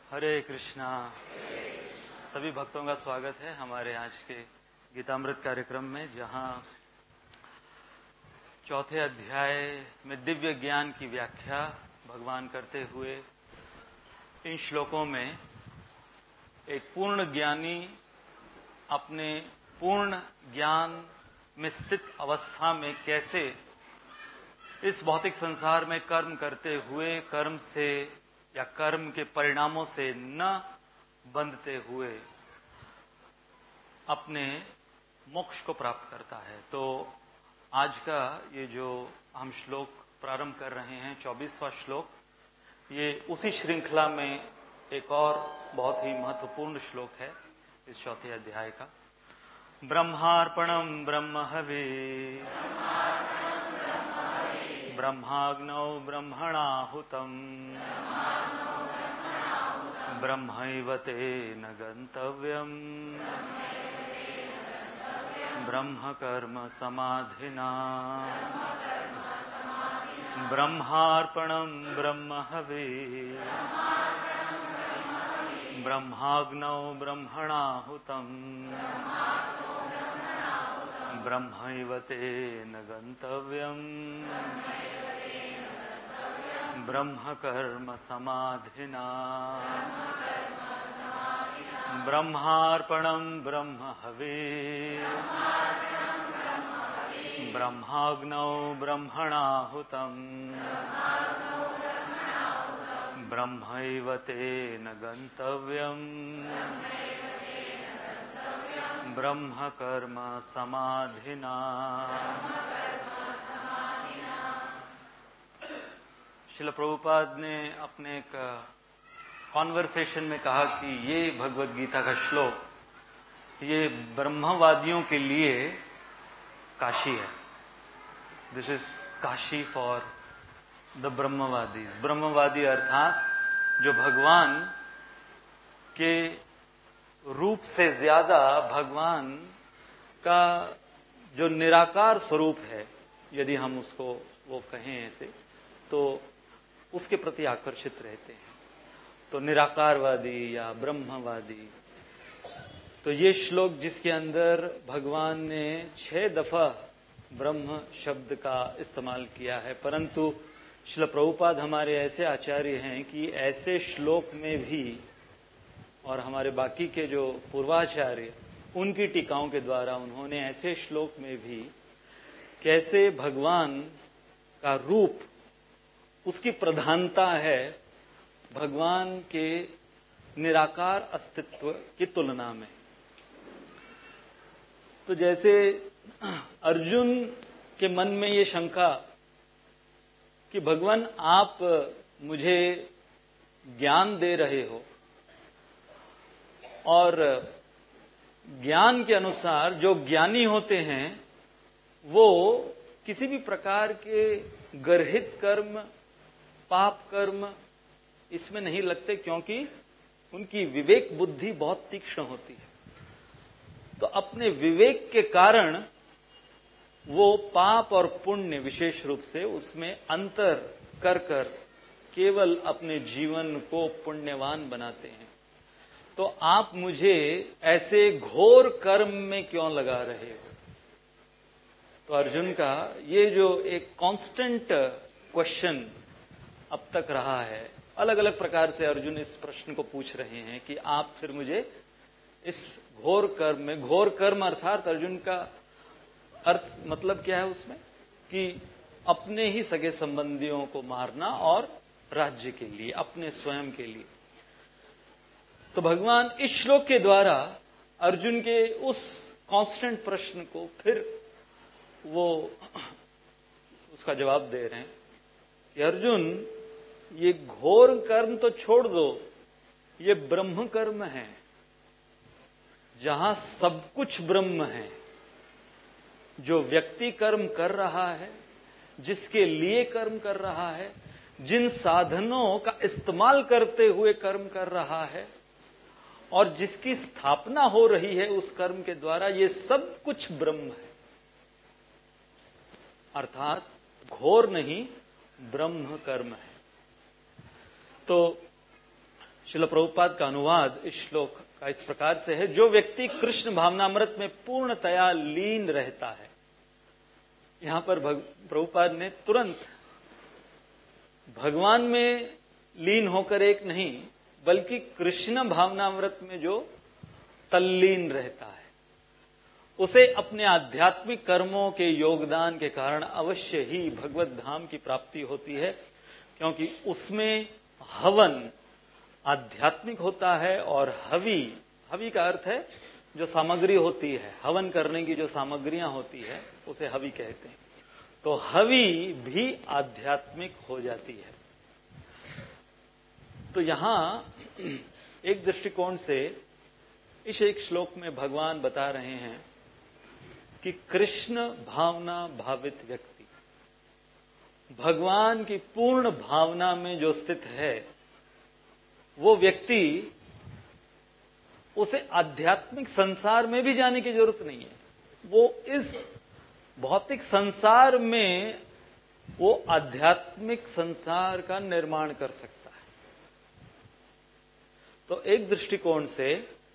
हरे कृष्णा। सभी भक्तों का स्वागत है हमारे आज के गीतामृत कार्यक्रम में, जहां चौथे अध्याय में दिव्य ज्ञान की व्याख्या भगवान करते हुए इन श्लोकों में एक पूर्ण ज्ञानी अपने पूर्ण ज्ञान में स्थित अवस्था में कैसे इस भौतिक संसार में कर्म करते हुए कर्म से या कर्म के परिणामों से न बंधते हुए अपने मोक्ष को प्राप्त करता है। तो आज का ये जो हम श्लोक प्रारंभ कर रहे हैं, 24वां श्लोक, ये उसी श्रृंखला में एक और बहुत ही महत्वपूर्ण श्लोक है इस चौथे अध्याय का। ब्रह्मार्पणम ब्रह्म हवे ब्रह्माग्नौ ब्रह्मणाहुतम् ब्रह्मैव तेन गन्तव्यम् ब्रह्म कर्म समाधिना ब्रह्मार्पणम् ब्रह्म हवे ब्रह्माग्नौ ब्रह्मणाहुतम् ब्रह्मैव तेन गन्तव्यम् ब्रह्म कर्म समाधिना ब्रह्मार्पणम् ब्रह्म हवे ब्रह्माग्नौ ब्रह्मणाहुतम् ब्रह्मैव तेन गन्तव्यम् ब्रह्म कर्म समाधिना। श्रील प्रभुपाद ने अपने एक कॉन्वर्सेशन में कहा कि ये भगवद गीता का श्लोक ये ब्रह्मवादियों के लिए काशी है। This is Kashi for the brahmavadi. ब्रह्मवादी अर्थात जो भगवान के रूप से ज्यादा भगवान का जो निराकार स्वरूप है, यदि हम उसको वो कहें ऐसे, तो उसके प्रति आकर्षित रहते हैं। तो निराकारवादी या ब्रह्मवादी। तो ये श्लोक जिसके अंदर भगवान ने 6 दफा ब्रह्म शब्द का इस्तेमाल किया है, परंतु श्रील प्रभुपाद हमारे ऐसे आचार्य हैं कि ऐसे श्लोक में भी और हमारे बाकी के जो पूर्वाचार्य उनकी टीकाओं के द्वारा उन्होंने ऐसे श्लोक में भी कैसे भगवान का रूप, उसकी प्रधानता है भगवान के निराकार अस्तित्व की तुलना में। तो जैसे अर्जुन के मन में ये शंका कि भगवान आप मुझे ज्ञान दे रहे हो और ज्ञान के अनुसार जो ज्ञानी होते हैं वो किसी भी प्रकार के गर्हित कर्म, पाप कर्म इसमें नहीं लगते, क्योंकि उनकी विवेक बुद्धि बहुत तीक्ष्ण होती है। तो अपने विवेक के कारण वो पाप और पुण्य विशेष रूप से उसमें अंतर कर केवल अपने जीवन को पुण्यवान बनाते हैं। तो आप मुझे ऐसे घोर कर्म में क्यों लगा रहे हो? तो अर्जुन का ये जो एक कांस्टेंट क्वेश्चन अब तक रहा है, अलग अलग प्रकार से अर्जुन इस प्रश्न को पूछ रहे हैं कि आप फिर मुझे इस घोर कर्म में, घोर कर्म अर्थात अर्जुन का अर्थ मतलब क्या है उसमें कि अपने ही सगे संबंधियों को मारना और राज्य के लिए, अपने स्वयं के लिए। तो भगवान इस श्लोक के द्वारा अर्जुन के उस कांस्टेंट प्रश्न को फिर वो उसका जवाब दे रहे हैं कि अर्जुन, ये घोर कर्म तो छोड़ दो, ये ब्रह्म कर्म है जहां सब कुछ ब्रह्म है। जो व्यक्ति कर्म कर रहा है, जिसके लिए कर्म कर रहा है, जिन साधनों का इस्तेमाल करते हुए कर्म कर रहा है और जिसकी स्थापना हो रही है उस कर्म के द्वारा, ये सब कुछ ब्रह्म है। अर्थात घोर नहीं, ब्रह्म कर्म है। तो श्रील प्रभुपाद का अनुवाद इस श्लोक का इस प्रकार से है, जो व्यक्ति कृष्ण भावनामृत में पूर्णतया लीन रहता है। यहां पर प्रभुपाद ने तुरंत भगवान में लीन होकर एक नहीं, बल्कि कृष्ण भावनामृत में जो तल्लीन रहता है, उसे अपने आध्यात्मिक कर्मों के योगदान के कारण अवश्य ही भगवत धाम की प्राप्ति होती है, क्योंकि उसमें हवन आध्यात्मिक होता है और हवि का अर्थ है जो सामग्री होती है, हवन करने की जो सामग्रियां होती है उसे हवि कहते हैं। तो हवि भी आध्यात्मिक हो जाती है। तो यहां एक दृष्टिकोण से इस एक श्लोक में भगवान बता रहे हैं कि कृष्ण भावना भावित व्यक्ति भगवान की पूर्ण भावना में जो स्थित है, वो व्यक्ति, उसे आध्यात्मिक संसार में भी जाने की जरूरत नहीं है। वो इस भौतिक संसार में वो आध्यात्मिक संसार का निर्माण कर सकता है। तो एक दृष्टिकोण से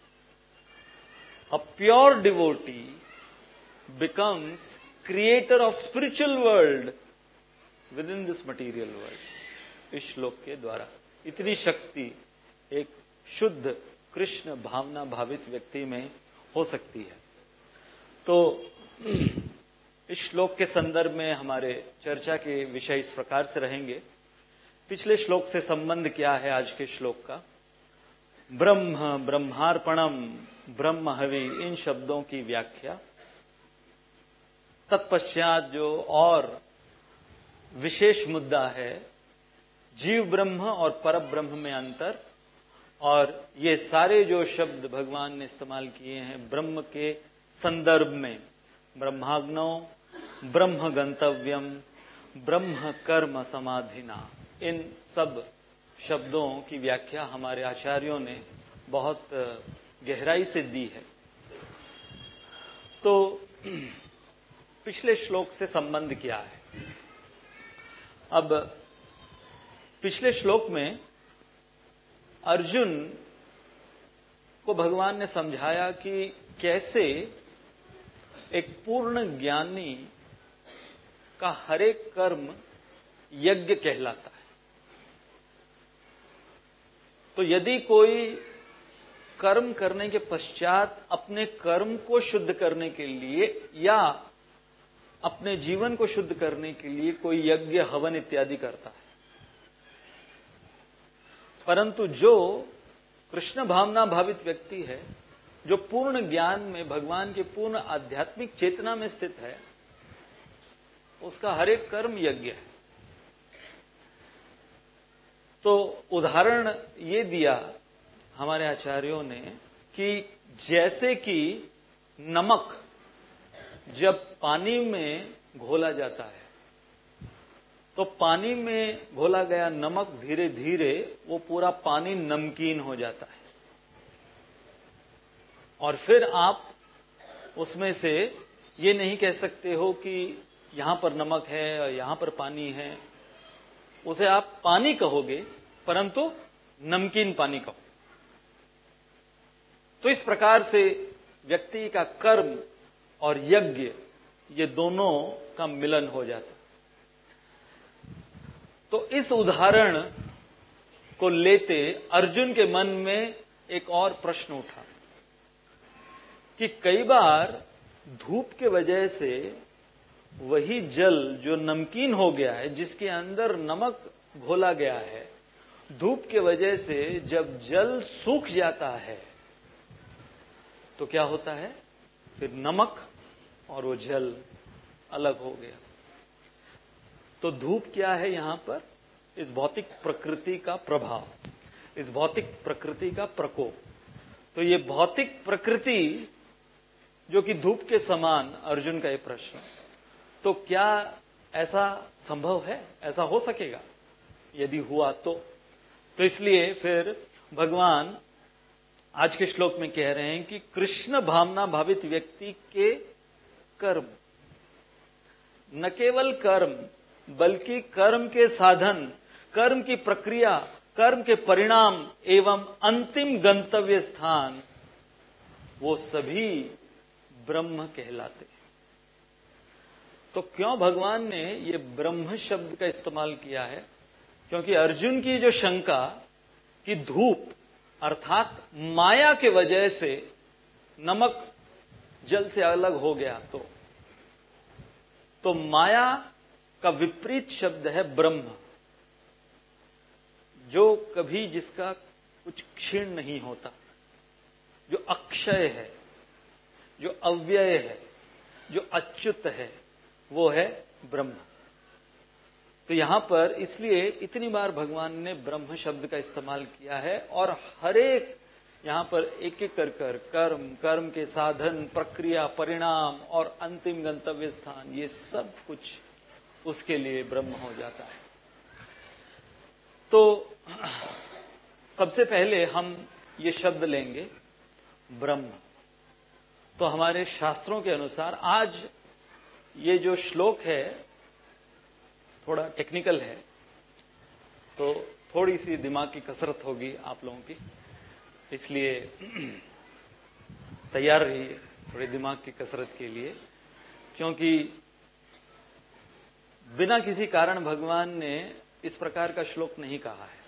a pure devotee becomes creator of spiritual world within this material world. इस श्लोक के द्वारा इतनी शक्ति एक शुद्ध कृष्ण भावना भावित व्यक्ति में हो सकती है। तो इस श्लोक के संदर्भ में हमारे चर्चा के विषय इस प्रकार से रहेंगे। पिछले श्लोक से संबंध क्या है आज के श्लोक का? ब्रह्म, ब्रह्मार्पणम, ब्रह्म हवि, इन शब्दों की व्याख्या। तत्पश्चात जो और विशेष मुद्दा है, जीव ब्रह्म और पर ब्रह्म में अंतर, और ये सारे जो शब्द भगवान ने इस्तेमाल किए हैं ब्रह्म के संदर्भ में, ब्रह्माग्नो, ब्रह्म गंतव्यम, ब्रह्म कर्म समाधिना, इन सब शब्दों की व्याख्या हमारे आचार्यों ने बहुत गहराई से दी है। तो पिछले श्लोक से संबंध क्या है? अब पिछले श्लोक में अर्जुन को भगवान ने समझाया कि कैसे एक पूर्ण ज्ञानी का हर एक कर्म यज्ञ कहलाता है। तो यदि कोई कर्म करने के पश्चात अपने कर्म को शुद्ध करने के लिए या अपने जीवन को शुद्ध करने के लिए कोई यज्ञ, हवन इत्यादि करता है, परंतु जो कृष्ण भावना भावित व्यक्ति है, जो पूर्ण ज्ञान में भगवान के पूर्ण आध्यात्मिक चेतना में स्थित है, उसका हर एक कर्म यज्ञ है। तो उदाहरण ये दिया हमारे आचार्यों ने कि जैसे कि नमक जब पानी में घोला जाता है, तो पानी में घोला गया नमक धीरे धीरे वो पूरा पानी नमकीन हो जाता है, और फिर आप उसमें से ये नहीं कह सकते हो कि यहां पर नमक है और यहां पर पानी है। उसे आप पानी कहोगे, परंतु नमकीन पानी कहो। तो इस प्रकार से व्यक्ति का कर्म और यज्ञ, ये दोनों का मिलन हो जाता। तो इस उदाहरण को लेते अर्जुन के मन में एक और प्रश्न उठा कि कई बार धूप के वजह से वही जल जो नमकीन हो गया है, जिसके अंदर नमक घोला गया है, धूप के वजह से जब जल सूख जाता है तो क्या होता है? फिर नमक और वो जल अलग हो गया। तो धूप क्या है यहां पर? इस भौतिक प्रकृति का प्रभाव, इस भौतिक प्रकृति का प्रकोप। तो ये भौतिक प्रकृति जो कि धूप के समान, अर्जुन का ये प्रश्न, तो क्या ऐसा संभव है? ऐसा हो सकेगा? यदि हुआ तो इसलिए फिर भगवान आज के श्लोक में कह रहे हैं कि कृष्ण भावना भावित व्यक्ति के कर्म, न केवल कर्म बल्कि कर्म के साधन, कर्म की प्रक्रिया, कर्म के परिणाम एवं अंतिम गंतव्य स्थान, वो सभी ब्रह्म कहलाते हैं। तो क्यों भगवान ने ये ब्रह्म शब्द का इस्तेमाल किया है? क्योंकि अर्जुन की जो शंका कि धूप अर्थात माया के वजह से नमक जल से अलग हो गया, तो माया का विपरीत शब्द है ब्रह्म, जो कभी जिसका कुछ क्षीण नहीं होता, जो अक्षय है, जो अव्यय है, जो अच्युत है, वो है ब्रह्म। तो यहां पर इसलिए इतनी बार भगवान ने ब्रह्म शब्द का इस्तेमाल किया है, और हर एक यहां पर एक एक कर कर्म, कर्म के साधन, प्रक्रिया, परिणाम और अंतिम गंतव्य स्थान, ये सब कुछ उसके लिए ब्रह्म हो जाता है। तो सबसे पहले हम ये शब्द लेंगे ब्रह्म। तो हमारे शास्त्रों के अनुसार आज ये जो श्लोक है थोड़ा टेक्निकल है, तो थोड़ी सी दिमाग की कसरत होगी आप लोगों की, इसलिए तैयार रहिए थोड़ी दिमाग की कसरत के लिए। क्योंकि बिना किसी कारण भगवान ने इस प्रकार का श्लोक नहीं कहा है।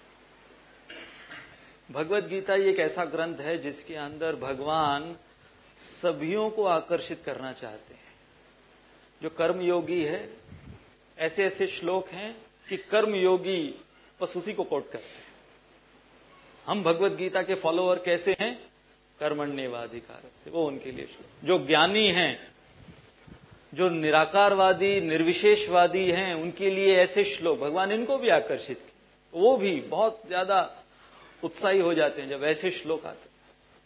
भगवत गीता ये एक ऐसा ग्रंथ है जिसके अंदर भगवान सभियों को आकर्षित करना चाहते हैं। जो कर्मयोगी है, ऐसे ऐसे श्लोक हैं कि कर्मयोगी बस उसी को कोट करते हैं। हम भगवत गीता के फॉलोअर कैसे हैं? कर्मण्येवाधिकारस्ते, वो उनके लिए श्लोक। जो ज्ञानी हैं, जो निराकारवादी, निर्विशेषवादी हैं, उनके लिए ऐसे श्लोक भगवान इनको भी आकर्षित किए, वो भी बहुत ज्यादा उत्साही हो जाते हैं जब ऐसे श्लोक आते हैं।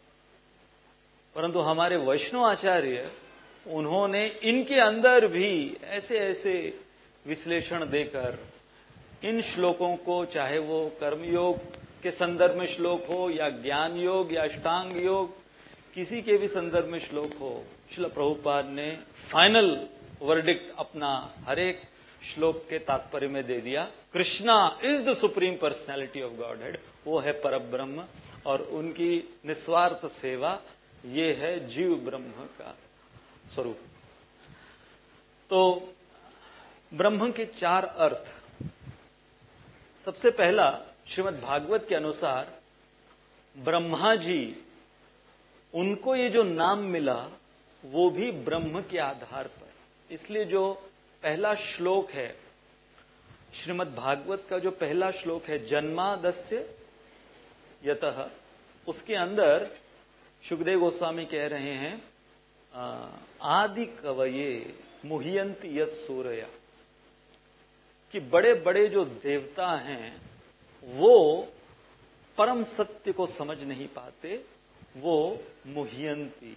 परंतु हमारे वैष्णव आचार्य, उन्होंने इनके अंदर भी ऐसे ऐसे विश्लेषण देकर इन श्लोकों को, चाहे वो कर्मयोग के संदर्भ में श्लोक हो या ज्ञान योग या अष्टांग योग, किसी के भी संदर्भ में श्लोक हो, श्रील प्रभुपाद ने फाइनल वर्डिक्ट अपना हर एक श्लोक के तात्पर्य में दे दिया। Krishna is the supreme personality of Godhead, वो है परब्रह्म, और उनकी निस्वार्थ सेवा ये है जीव ब्रह्म का स्वरूप। तो ब्रह्म के चार अर्थ। सबसे पहला, श्रीमद् भागवत के अनुसार ब्रह्मा जी, उनको ये जो नाम मिला वो भी ब्रह्म के आधार पर। इसलिए जो पहला श्लोक है श्रीमद् भागवत का, जो पहला श्लोक है जन्मादस्य यतः, उसके अंदर शुकदेव गोस्वामी कह रहे हैं आदि कवये मुह्यन्ति यत् सूरया, कि बड़े बड़े जो देवता हैं वो परम सत्य को समझ नहीं पाते, वो मुह्यन्ति,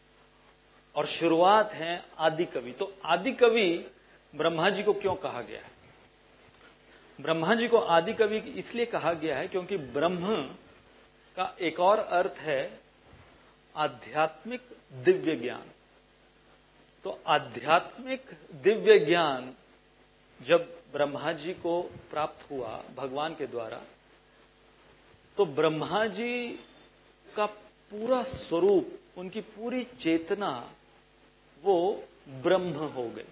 और शुरुआत है आदि कवि। तो आदि कवि ब्रह्मा जी को क्यों कहा गया है? ब्रह्मा जी को आदि कवि इसलिए कहा गया है क्योंकि ब्रह्म का एक और अर्थ है आध्यात्मिक दिव्य ज्ञान। तो आध्यात्मिक दिव्य ज्ञान जब ब्रह्मा जी को प्राप्त हुआ भगवान के द्वारा, तो ब्रह्मा जी का पूरा स्वरूप, उनकी पूरी चेतना वो ब्रह्म हो गई।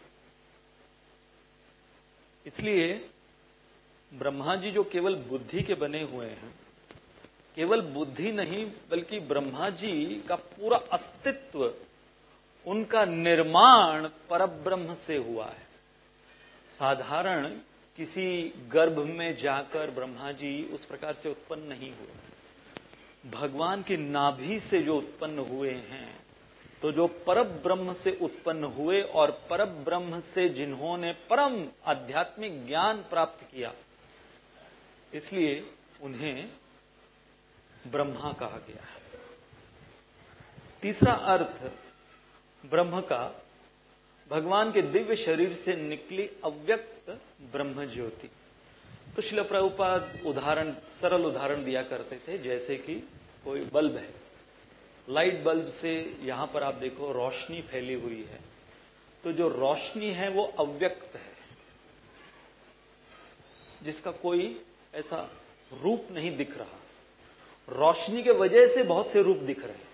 इसलिए ब्रह्मा जी जो केवल बुद्धि के बने हुए हैं, केवल बुद्धि नहीं बल्कि ब्रह्मा जी का पूरा अस्तित्व, उनका निर्माण परब्रह्म से हुआ है। साधारण किसी गर्भ में जाकर ब्रह्मा जी उस प्रकार से उत्पन्न नहीं हुए। भगवान की नाभि से जो उत्पन्न हुए हैं, तो जो परब्रह्म से उत्पन्न हुए और परब्रह्म से जिन्होंने परम आध्यात्मिक ज्ञान प्राप्त किया, इसलिए उन्हें ब्रह्मा कहा गया है। तीसरा अर्थ ब्रह्म का, भगवान के दिव्य शरीर से निकली अव्यक्त ब्रह्म ज्योति। तो श्रील प्रभुपाद उदाहरण, सरल उदाहरण दिया करते थे, जैसे कि कोई बल्ब है, लाइट बल्ब से यहां पर आप देखो रोशनी फैली हुई है, तो जो रोशनी है वो अव्यक्त है, जिसका कोई ऐसा रूप नहीं दिख रहा, रोशनी के वजह से बहुत से रूप दिख रहे हैं,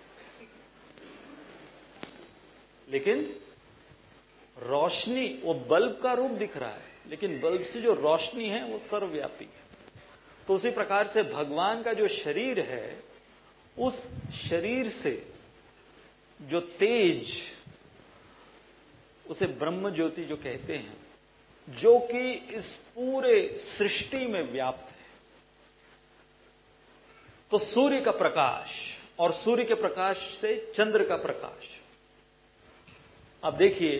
लेकिन रोशनी, वो बल्ब का रूप दिख रहा है, लेकिन बल्ब से जो रोशनी है वो सर्वव्यापी है। तो उसी प्रकार से भगवान का जो शरीर है, उस शरीर से जो तेज, उसे ब्रह्म ज्योति जो कहते हैं, जो कि इस पूरे सृष्टि में व्याप्त है। तो सूर्य का प्रकाश और सूर्य के प्रकाश से चंद्र का प्रकाश। अब देखिए,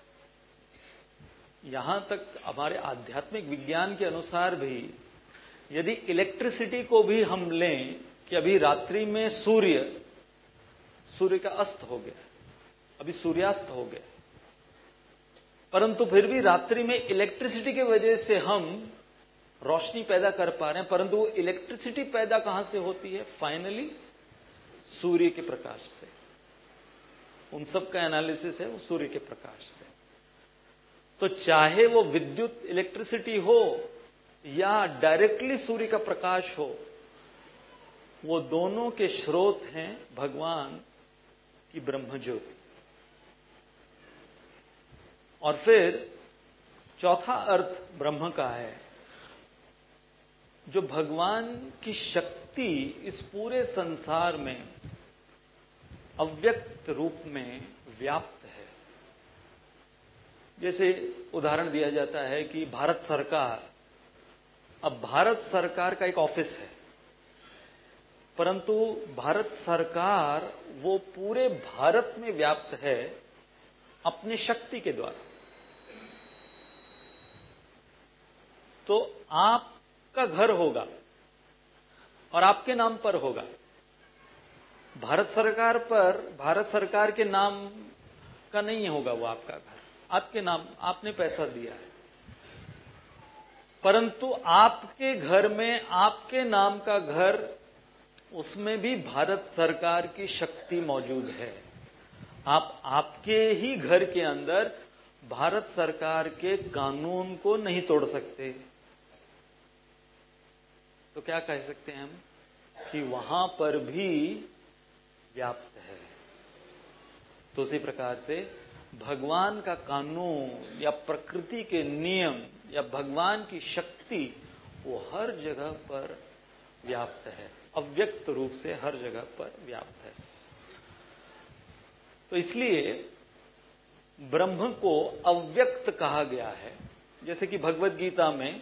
यहां तक हमारे आध्यात्मिक विज्ञान के अनुसार भी यदि इलेक्ट्रिसिटी को भी हम लें कि अभी रात्रि में सूर्य का अस्त हो गया, अभी सूर्यास्त हो गया, परंतु फिर भी रात्रि में इलेक्ट्रिसिटी की वजह से हम रोशनी पैदा कर पा रहे हैं, परंतु वो इलेक्ट्रिसिटी पैदा कहां से होती है? फाइनली सूर्य के प्रकाश से। उन सब का एनालिसिस है वो सूर्य के प्रकाश से। तो चाहे वो विद्युत इलेक्ट्रिसिटी हो या डायरेक्टली सूर्य का प्रकाश हो, वो दोनों के स्रोत हैं भगवान की ब्रह्म ज्योति। और फिर चौथा अर्थ ब्रह्म का है, जो भगवान की शक्ति इस पूरे संसार में अव्यक्त रूप में व्याप्त है। जैसे उदाहरण दिया जाता है कि भारत सरकार, अब भारत सरकार का एक ऑफिस है, परंतु भारत सरकार वो पूरे भारत में व्याप्त है अपनी शक्ति के द्वारा। तो आपका घर होगा और आपके नाम पर होगा, भारत सरकार के नाम का नहीं होगा वो आपका घर, आपके नाम, आपने पैसा दिया है, परंतु आपके घर में आपके नाम का घर, उसमें भी भारत सरकार की शक्ति मौजूद है। आप आपके ही घर के अंदर भारत सरकार के कानून को नहीं तोड़ सकते। तो क्या कह सकते हैं हम कि वहां पर भी व्याप्त है। तो उसी प्रकार से भगवान का कानून या प्रकृति के नियम या भगवान की शक्ति वो हर जगह पर व्याप्त है, अव्यक्त रूप से हर जगह पर व्याप्त है। तो इसलिए ब्रह्म को अव्यक्त कहा गया है। जैसे कि भगवद गीता में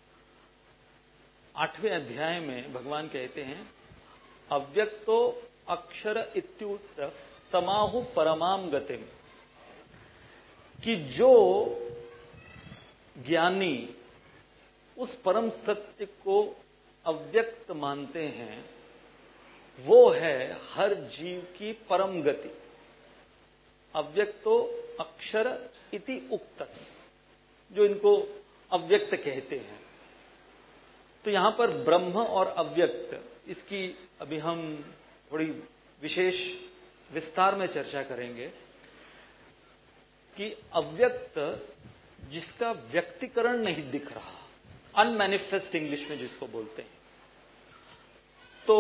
8वें अध्याय में भगवान कहते हैं, अव्यक्तो अक्षर इत्युक्तस् तमाहु परमाम गतिम, कि जो ज्ञानी उस परम सत्य को अव्यक्त मानते हैं, वो है हर जीव की परम गति। अव्यक्तो अक्षर इति उक्तस्, जो इनको अव्यक्त कहते हैं। तो यहां पर ब्रह्म और अव्यक्त, इसकी अभी हम थोड़ी विशेष विस्तार में चर्चा करेंगे कि अव्यक्त जिसका व्यक्तिकरण नहीं दिख रहा, अनमैनिफेस्ट इंग्लिश में जिसको बोलते हैं। तो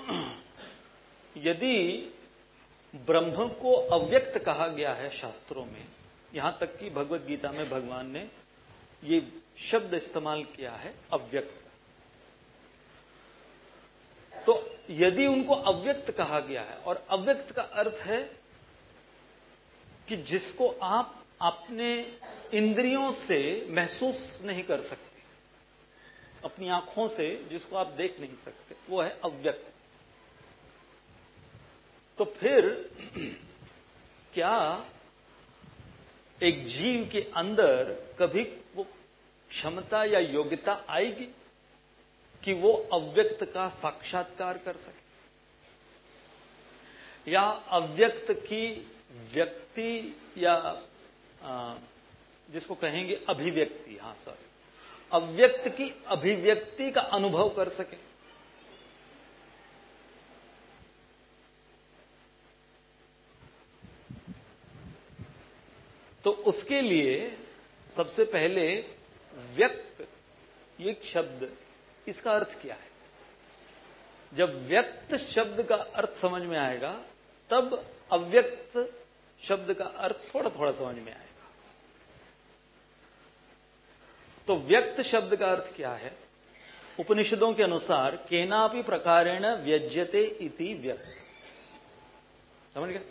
यदि ब्रह्म को अव्यक्त कहा गया है शास्त्रों में, यहां तक कि भगवद गीता में भगवान ने ये शब्द इस्तेमाल किया है, अव्यक्त। तो यदि उनको अव्यक्त कहा गया है, और अव्यक्त का अर्थ है कि जिसको आप अपने इंद्रियों से महसूस नहीं कर सकते, अपनी आंखों से जिसको आप देख नहीं सकते, वो है अव्यक्त। तो फिर क्या एक जीव के अंदर कभी वो क्षमता या योग्यता आएगी कि वो अव्यक्त का साक्षात्कार कर सके, या अव्यक्त की व्यक्ति या जिसको कहेंगे अभिव्यक्ति, हाँ सॉरी, अव्यक्त की अभिव्यक्ति का अनुभव कर सके? तो उसके लिए सबसे पहले व्यक्त, ये शब्द, इसका अर्थ क्या है? जब व्यक्त शब्द का अर्थ समझ में आएगा तब अव्यक्त शब्द का अर्थ थोड़ा थोड़ा समझ में आएगा। तो व्यक्त शब्द का अर्थ क्या है? उपनिषदों के अनुसार केनापि प्रकारेण व्यज्यते इति व्यक्त। समझ गए?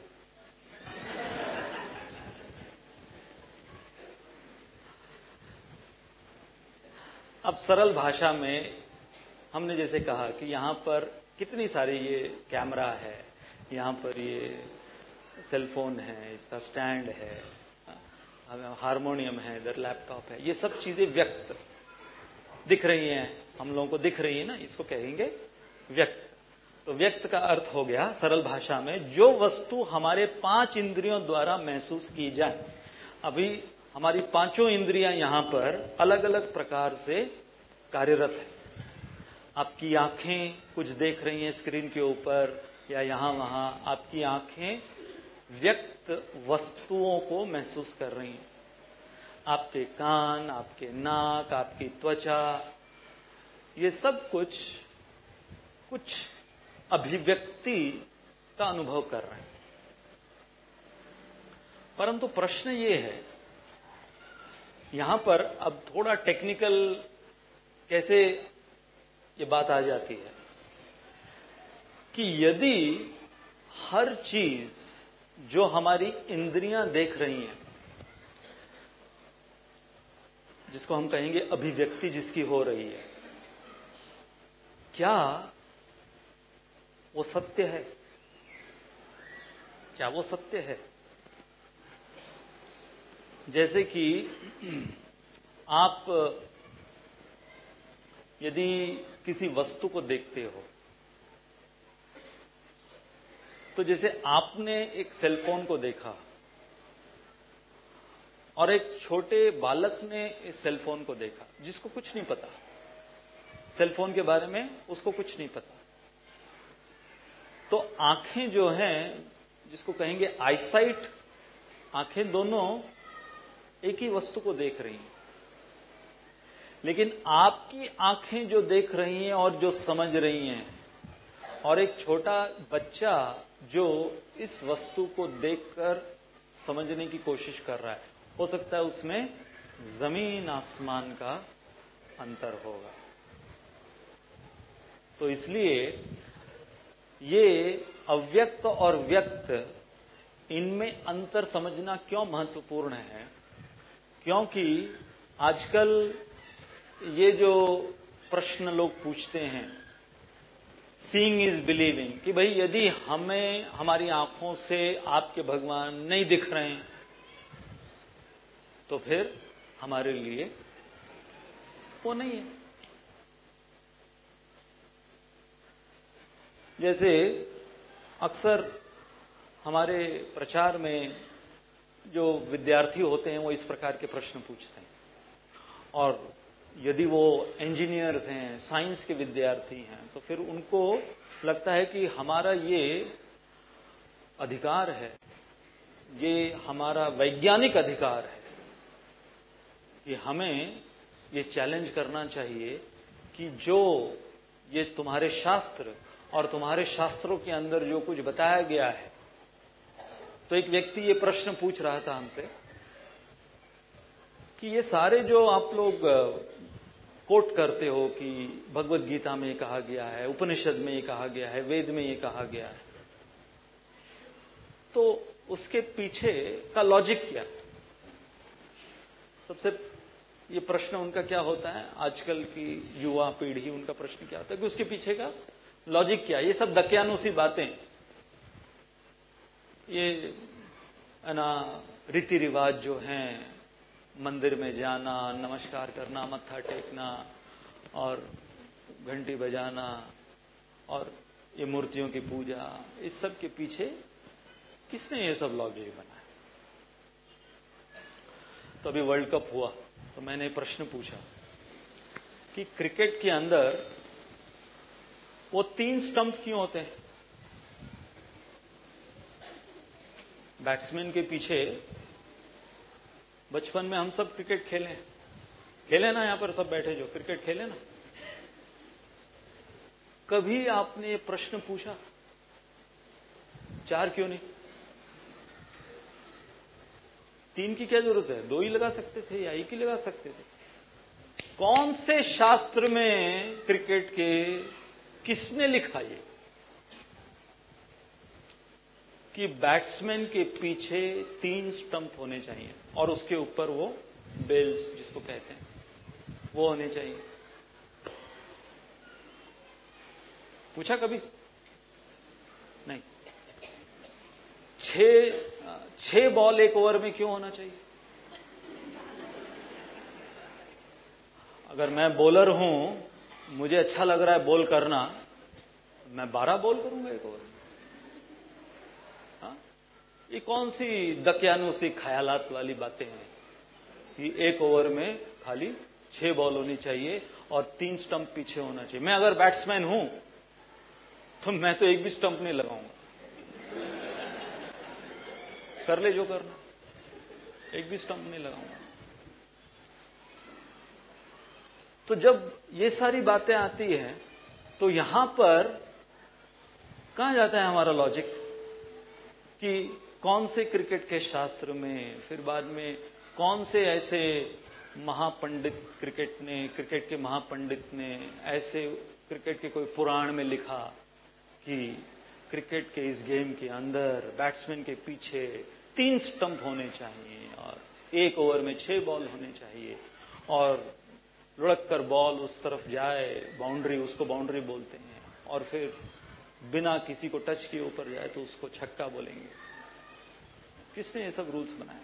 अब सरल भाषा में हमने जैसे कहा कि यहां पर कितनी सारी ये कैमरा है, यहां पर ये सेलफोन है, इसका स्टैंड है, हारमोनियम है, इधर लैपटॉप है, ये सब चीजें व्यक्त दिख रही हैं, हम लोगों को दिख रही है ना, इसको कहेंगे व्यक्त। तो व्यक्त का अर्थ हो गया सरल भाषा में जो वस्तु हमारे 5 इंद्रियों द्वारा महसूस की जाए। अभी हमारी 5 इंद्रियां यहां पर अलग अलग प्रकार से कार्यरत है। आपकी आंखें कुछ देख रही हैं स्क्रीन के ऊपर या यहां वहां, आपकी आंखें व्यक्त वस्तुओं को महसूस कर रही हैं। आपके कान, आपके नाक, आपकी त्वचा, ये सब कुछ अभिव्यक्ति का अनुभव कर रहे हैं। परंतु प्रश्न ये है, यहां पर अब थोड़ा टेक्निकल कैसे ये बात आ जाती है कि यदि हर चीज जो हमारी इंद्रियां देख रही हैं, जिसको हम कहेंगे अभिव्यक्ति जिसकी हो रही है, क्या वो सत्य है? क्या वो सत्य है? जैसे कि आप यदि किसी वस्तु को देखते हो, तो जैसे आपने एक सेलफोन को देखा और एक छोटे बालक ने इस सेलफोन को देखा, जिसको कुछ नहीं पता सेलफोन के बारे में, उसको कुछ नहीं पता। तो आंखें जो हैं, जिसको कहेंगे आईसाइट, आंखें दोनों एक ही वस्तु को देख रही हैं। लेकिन आपकी आंखें जो देख रही हैं और जो समझ रही हैं, और एक छोटा बच्चा जो इस वस्तु को देखकर समझने की कोशिश कर रहा है, हो सकता है उसमें जमीन आसमान का अंतर होगा। तो इसलिए ये अव्यक्त और व्यक्त, इनमें अंतर समझना क्यों महत्वपूर्ण है? क्योंकि आजकल ये जो प्रश्न लोग पूछते हैं, सीइंग इज बिलीविंग, कि भाई यदि हमें हमारी आंखों से आपके भगवान नहीं दिख रहे हैं तो फिर हमारे लिए वो नहीं है। जैसे अक्सर हमारे प्रचार में जो विद्यार्थी होते हैं वो इस प्रकार के प्रश्न पूछते हैं, और यदि वो इंजीनियर्स हैं, साइंस के विद्यार्थी हैं, तो फिर उनको लगता है कि हमारा ये अधिकार है, ये हमारा वैज्ञानिक अधिकार है कि हमें ये चैलेंज करना चाहिए कि जो ये तुम्हारे शास्त्र और तुम्हारे शास्त्रों के अंदर जो कुछ बताया गया है। तो एक व्यक्ति ये प्रश्न पूछ रहा था हमसे कि ये सारे जो आप लोग कोट करते हो कि भगवत गीता में ये कहा गया है, उपनिषद में ये कहा गया है, वेद में ये कहा गया है, तो उसके पीछे का लॉजिक क्या? सबसे ये प्रश्न उनका क्या होता है, आजकल की युवा पीढ़ी, उनका प्रश्न क्या होता है कि उसके पीछे का लॉजिक क्या? ये सब दकियानुसी बातें, ये ना रीति रिवाज जो हैं, मंदिर में जाना, नमस्कार करना, मत्था टेकना और घंटी बजाना और ये मूर्तियों की पूजा, इस सब के पीछे किसने ये सब लॉजिक बनाया? तो अभी वर्ल्ड कप हुआ तो मैंने प्रश्न पूछा कि क्रिकेट के अंदर वो 3 स्टंप क्यों होते हैं? बैट्समैन के पीछे, बचपन में हम सब क्रिकेट खेले ना, यहां पर सब बैठे जो क्रिकेट खेले ना, कभी आपने ये प्रश्न पूछा 4 क्यों नहीं? 3 की क्या जरूरत है? 2 ही लगा सकते थे या 1 ही लगा सकते थे। कौन से शास्त्र में क्रिकेट के किसने लिखा ये कि बैट्समैन के पीछे 3 स्टंप होने चाहिए और उसके ऊपर वो बेल्स जिसको कहते हैं वो होने चाहिए? पूछा कभी? नहीं। 6 बॉल 1 ओवर में क्यों होना चाहिए? अगर मैं बॉलर हूं, मुझे अच्छा लग रहा है बॉल करना, मैं 12 बॉल करूंगा 1 ओवर में। हाँ? ये कौन सी दकियानुसी ख्यालात वाली बातें हैं कि 1 ओवर में खाली 6 बॉल होनी चाहिए और 3 स्टंप पीछे होना चाहिए। मैं अगर बैट्समैन हूं तो मैं तो 1 भी स्टंप नहीं लगाऊंगा। कर ले जो करना, 1 भी स्टंप नहीं लगाऊंगा। तो जब ये सारी बातें आती हैं तो यहां पर कहां जाता है हमारा लॉजिक कि कौन से क्रिकेट के शास्त्र में, फिर बाद में कौन से ऐसे महापंडित क्रिकेट के महापंडित ने ऐसे क्रिकेट के कोई पुराण में लिखा कि क्रिकेट के इस गेम के अंदर बैट्समैन के पीछे 3 स्टंप होने चाहिए और 1 ओवर में 6 बॉल होने चाहिए और लुढ़क कर बॉल उस तरफ जाए, बाउंड्री, उसको बाउंड्री बोलते हैं, और फिर बिना किसी को टच किए ऊपर जाए तो उसको छक्का बोलेंगे। किसने ये सब रूल्स बनाए?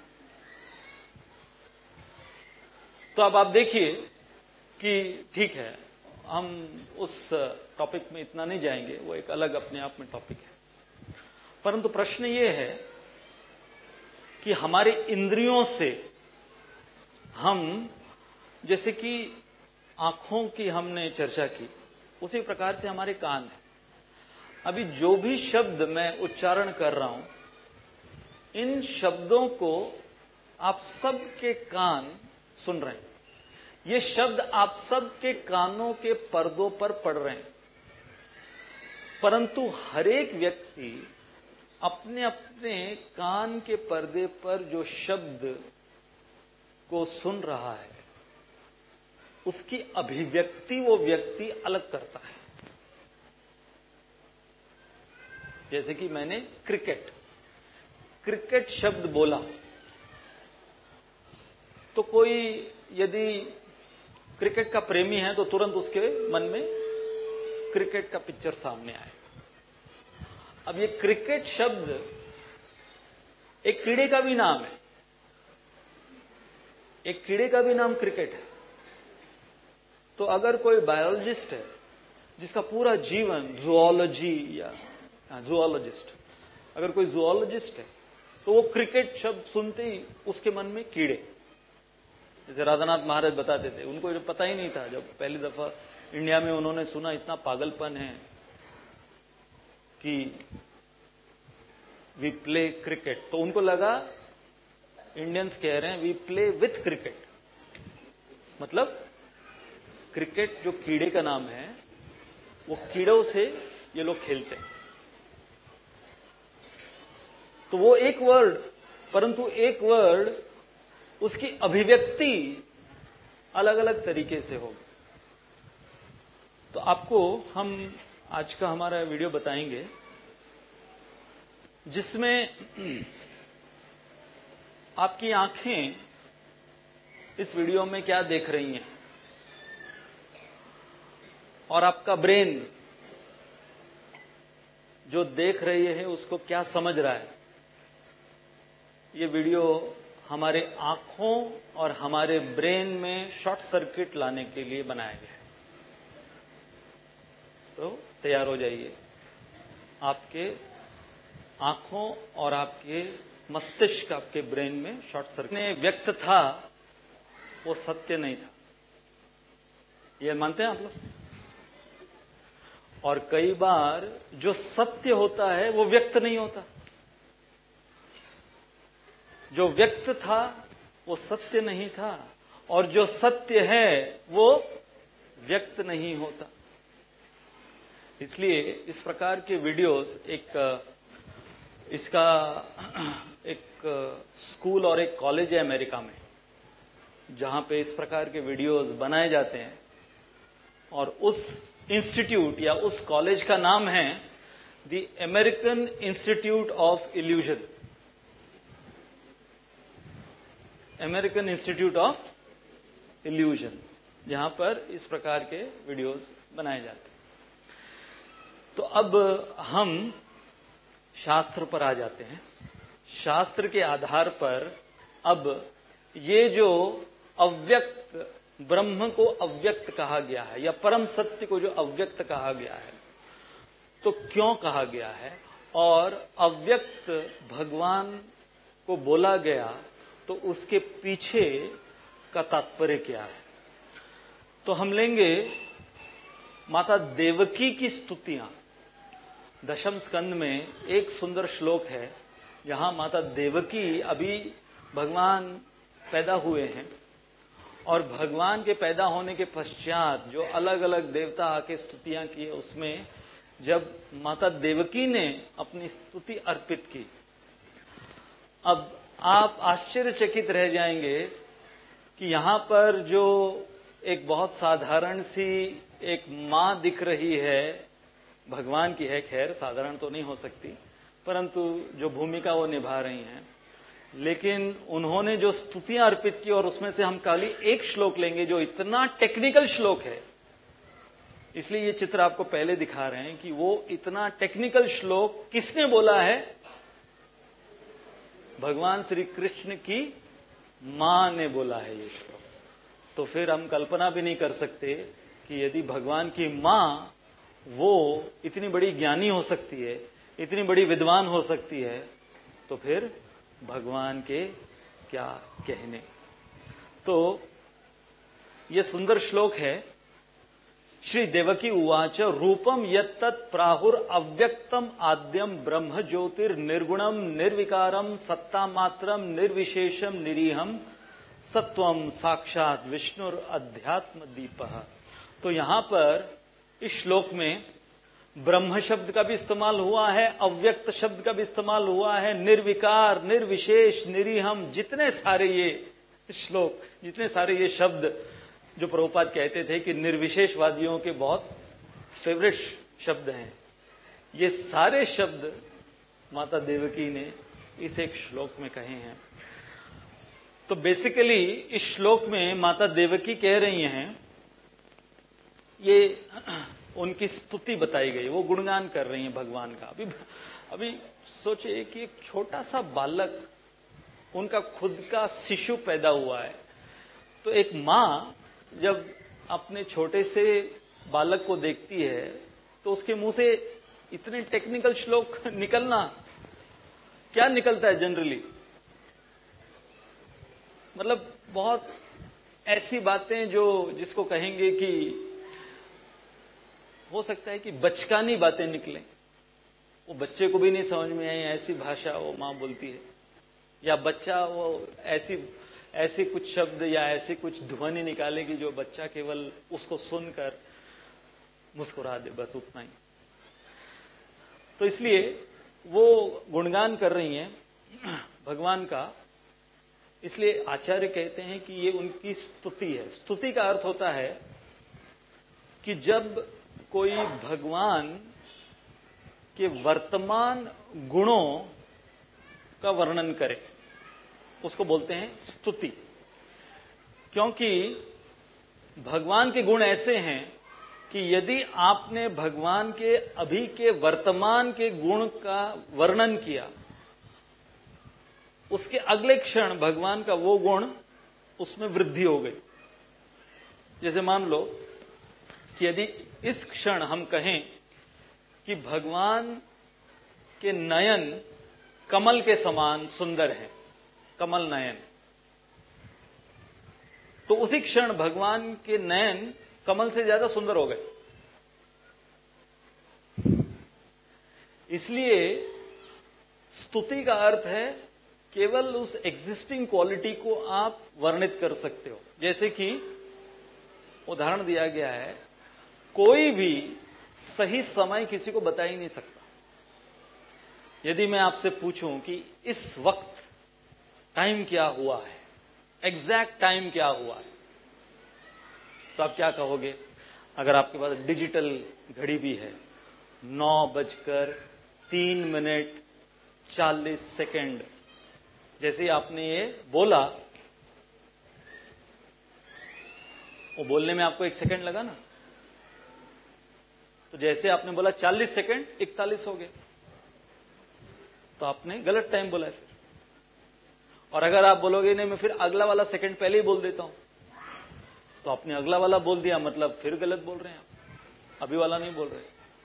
तो अब आप देखिए कि ठीक है, हम उस टॉपिक में इतना नहीं जाएंगे, वो एक अलग अपने आप में टॉपिक है। परंतु प्रश्न ये है कि हमारे इंद्रियों से हम, जैसे कि आंखों की हमने चर्चा की, उसी प्रकार से हमारे कान है। अभी जो भी शब्द मैं उच्चारण कर रहा हूं, इन शब्दों को आप सबके कान सुन रहे हैं। ये शब्द आप सबके कानों के पर्दों पर पड़ रहे हैं, परंतु हर एक व्यक्ति अपने अपने कान के पर्दे पर जो शब्द को सुन रहा है, उसकी अभिव्यक्ति वो व्यक्ति अलग करता है। जैसे कि मैंने क्रिकेट शब्द बोला, तो कोई यदि क्रिकेट का प्रेमी है तो तुरंत उसके मन में क्रिकेट का पिक्चर सामने आए। अब ये क्रिकेट शब्द एक कीड़े का भी नाम है, एक कीड़े का भी नाम क्रिकेट है। तो अगर कोई बायोलॉजिस्ट है जिसका पूरा जीवन जूलॉजिस्ट, अगर कोई जूलॉजिस्ट है तो वो क्रिकेट शब्द सुनते ही उसके मन में कीड़े, जैसे राधानाथ महाराज बताते थे, उनको जो पता ही नहीं था, जब पहली दफा इंडिया में उन्होंने सुना इतना पागलपन है कि वी प्ले क्रिकेट, तो उनको लगा इंडियंस कह रहे हैं वी प्ले विथ क्रिकेट, मतलब क्रिकेट जो कीड़े का नाम है, वो कीड़ों से ये लोग खेलते हैं। तो वो एक वर्ड, परंतु एक वर्ड उसकी अभिव्यक्ति अलग अलग तरीके से होगी। तो आपको हम आज का हमारा वीडियो बताएंगे जिसमें आपकी आंखें इस वीडियो में क्या देख रही हैं और आपका ब्रेन जो देख रही है उसको क्या समझ रहा है। ये वीडियो हमारे आंखों और हमारे ब्रेन में शॉर्ट सर्किट लाने के लिए बनाया गया है। तो तैयार हो जाइए, आपके आंखों और आपके मस्तिष्क, आपके ब्रेन में शॉर्ट सर्किट व्यक्त था, वो सत्य नहीं था। ये मानते हैं आप लोग? और कई बार जो सत्य होता है वो व्यक्त नहीं होता, जो व्यक्त था वो सत्य नहीं था, और जो सत्य है वो व्यक्त नहीं होता। इसलिए इस प्रकार के वीडियोस इसका एक स्कूल और एक कॉलेज है अमेरिका में, जहां पे इस प्रकार के वीडियोस बनाए जाते हैं, और उस इंस्टीट्यूट या उस कॉलेज का नाम है the American Institute of Illusion. American Institute of Illusion, जहां पर इस प्रकार के वीडियोस बनाए जाते हैं। तो अब हम शास्त्र पर आ जाते हैं। शास्त्र के आधार पर अब ये जो अव्यक्त ब्रह्म को अव्यक्त कहा गया है, या परम सत्य को जो अव्यक्त कहा गया है, तो क्यों कहा गया है, और अव्यक्त भगवान को बोला गया तो उसके पीछे का तात्पर्य क्या है। तो हम लेंगे माता देवकी की स्तुतियां। दशम स्कंद में एक सुंदर श्लोक है जहां माता देवकी अभी भगवान पैदा हुए हैं, और भगवान के पैदा होने के पश्चात जो अलग अलग देवता आके स्तुतियां किए, उसमें जब माता देवकी ने अपनी स्तुति अर्पित की, अब आप आश्चर्यचकित रह जाएंगे कि यहां पर जो एक बहुत साधारण सी एक मां दिख रही है, भगवान की है, खैर साधारण तो नहीं हो सकती, परंतु जो भूमिका वो निभा रही हैं, लेकिन उन्होंने जो स्तुतियां अर्पित की, और उसमें से हम खाली एक श्लोक लेंगे जो इतना टेक्निकल श्लोक है, इसलिए ये चित्र आपको पहले दिखा रहे हैं कि वो इतना टेक्निकल श्लोक किसने बोला है। भगवान श्री कृष्ण की मां ने बोला है ये श्लोक। तो फिर हम कल्पना भी नहीं कर सकते कि यदि भगवान की मां वो इतनी बड़ी ज्ञानी हो सकती है, इतनी बड़ी विद्वान हो सकती है, तो फिर भगवान के क्या कहने। तो ये सुंदर श्लोक है। श्री देवकी उवाच रूपम यत्तत् प्राहुर अव्यक्तम आद्यम ब्रह्म ज्योतिर निर्गुणम निर्विकारम सत्ता मात्रम निर्विशेषम निरीहम सत्वम साक्षात विष्णुर अध्यात्म दीपः। तो यहां पर इस श्लोक में ब्रह्म शब्द का भी इस्तेमाल हुआ है, अव्यक्त शब्द का भी इस्तेमाल हुआ है, निर्विकार, निर्विशेष, निरीहम, जितने सारे ये श्लोक, जितने सारे ये शब्द जो प्रभुपाद कहते थे कि निर्विशेषवादियों के बहुत फेवरेट शब्द हैं, ये सारे शब्द माता देवकी ने इस एक श्लोक में कहे हैं। तो बेसिकली इस श्लोक में माता देवकी कह रही हैं, ये उनकी स्तुति बताई गई, वो गुणगान कर रही हैं भगवान का। अभी सोचिए कि एक छोटा सा बालक, उनका खुद का शिशु पैदा हुआ है, तो एक माँ जब अपने छोटे से बालक को देखती है तो उसके मुंह से इतने टेक्निकल श्लोक निकलना, क्या निकलता है जनरली, मतलब बहुत ऐसी बातें जो जिसको कहेंगे कि हो सकता है कि बचकानी बातें निकलें, वो बच्चे को भी नहीं समझ में आई, ऐसी भाषा वो माँ बोलती है, या बच्चा वो ऐसे कुछ शब्द या ऐसे कुछ ध्वनि निकालेगी जो बच्चा केवल उसको सुनकर मुस्कुरा दे, बस उतना ही। तो इसलिए वो गुणगान कर रही हैं भगवान का। इसलिए आचार्य कहते हैं कि ये उनकी स्तुति है। स्तुति का अर्थ होता है कि जब कोई भगवान के वर्तमान गुणों का वर्णन करे, उसको बोलते हैं स्तुति। क्योंकि भगवान के गुण ऐसे हैं कि यदि आपने भगवान के अभी के वर्तमान के गुण का वर्णन किया, उसके अगले क्षण भगवान का वो गुण उसमें वृद्धि हो गई। जैसे मान लो कि यदि इस क्षण हम कहें कि भगवान के नयन कमल के समान सुंदर हैं, कमल नयन, तो उसी क्षण भगवान के नयन कमल से ज्यादा सुंदर हो गए। इसलिए स्तुति का अर्थ है केवल उस एग्जिस्टिंग क्वालिटी को आप वर्णित कर सकते हो। जैसे कि उदाहरण दिया गया है, कोई भी सही समय किसी को बता ही नहीं सकता। यदि मैं आपसे पूछूं कि इस वक्त टाइम क्या हुआ है, एग्जैक्ट टाइम क्या हुआ है, तो आप क्या कहोगे? अगर आपके पास डिजिटल घड़ी भी है, 9:03:40 जैसे ही आपने ये बोला, वो बोलने में आपको 1 सेकंड लगा ना, तो जैसे आपने बोला 40 सेकंड 41 हो गए, तो आपने गलत टाइम बोला है फिर। और अगर आप बोलोगे नहीं मैं फिर अगला वाला सेकंड पहले ही बोल देता हूं, तो आपने अगला वाला बोल दिया, मतलब फिर गलत बोल रहे हैं आप, अभी वाला नहीं बोल रहे।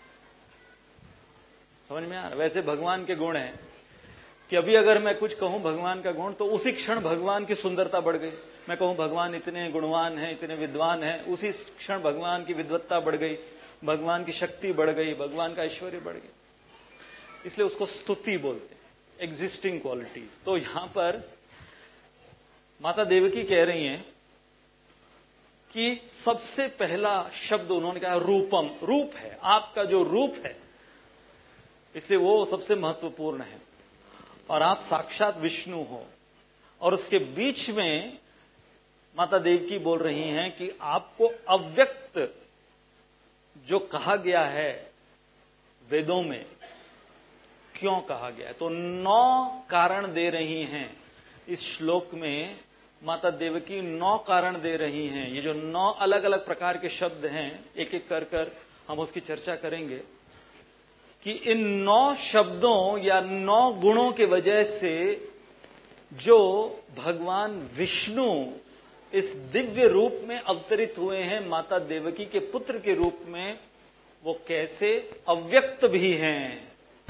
समझ में आ रहा? वैसे भगवान के गुण हैं कि अभी अगर मैं कुछ कहूं भगवान का गुण, तो उसी क्षण भगवान की सुंदरता बढ़ गई। मैं कहूं भगवान इतने गुणवान हैं, इतने विद्वान हैं, उसी क्षण भगवान की विद्वत्ता बढ़ गई, भगवान की शक्ति बढ़ गई, भगवान का ऐश्वर्य बढ़ गया। इसलिए उसको स्तुति बोलते हैं, एग्जिस्टिंग क्वालिटीज। तो यहां पर माता देवकी कह रही हैं कि सबसे पहला शब्द उन्होंने कहा रूपम, रूप है, आपका जो रूप है, इसलिए वो सबसे महत्वपूर्ण है। और आप साक्षात विष्णु हो। और उसके बीच में माता देवकी बोल रही हैं कि आपको अव्यक्त जो कहा गया है वेदों में, क्यों कहा गया है, तो 9 कारण दे रही हैं इस श्लोक में। माता देवकी 9 कारण दे रही हैं। ये जो 9 अलग अलग प्रकार के शब्द हैं, एक एक कर हम उसकी चर्चा करेंगे कि इन 9 शब्दों या 9 गुणों के वजह से जो भगवान विष्णु इस दिव्य रूप में अवतरित हुए हैं माता देवकी के पुत्र के रूप में, वो कैसे अव्यक्त भी हैं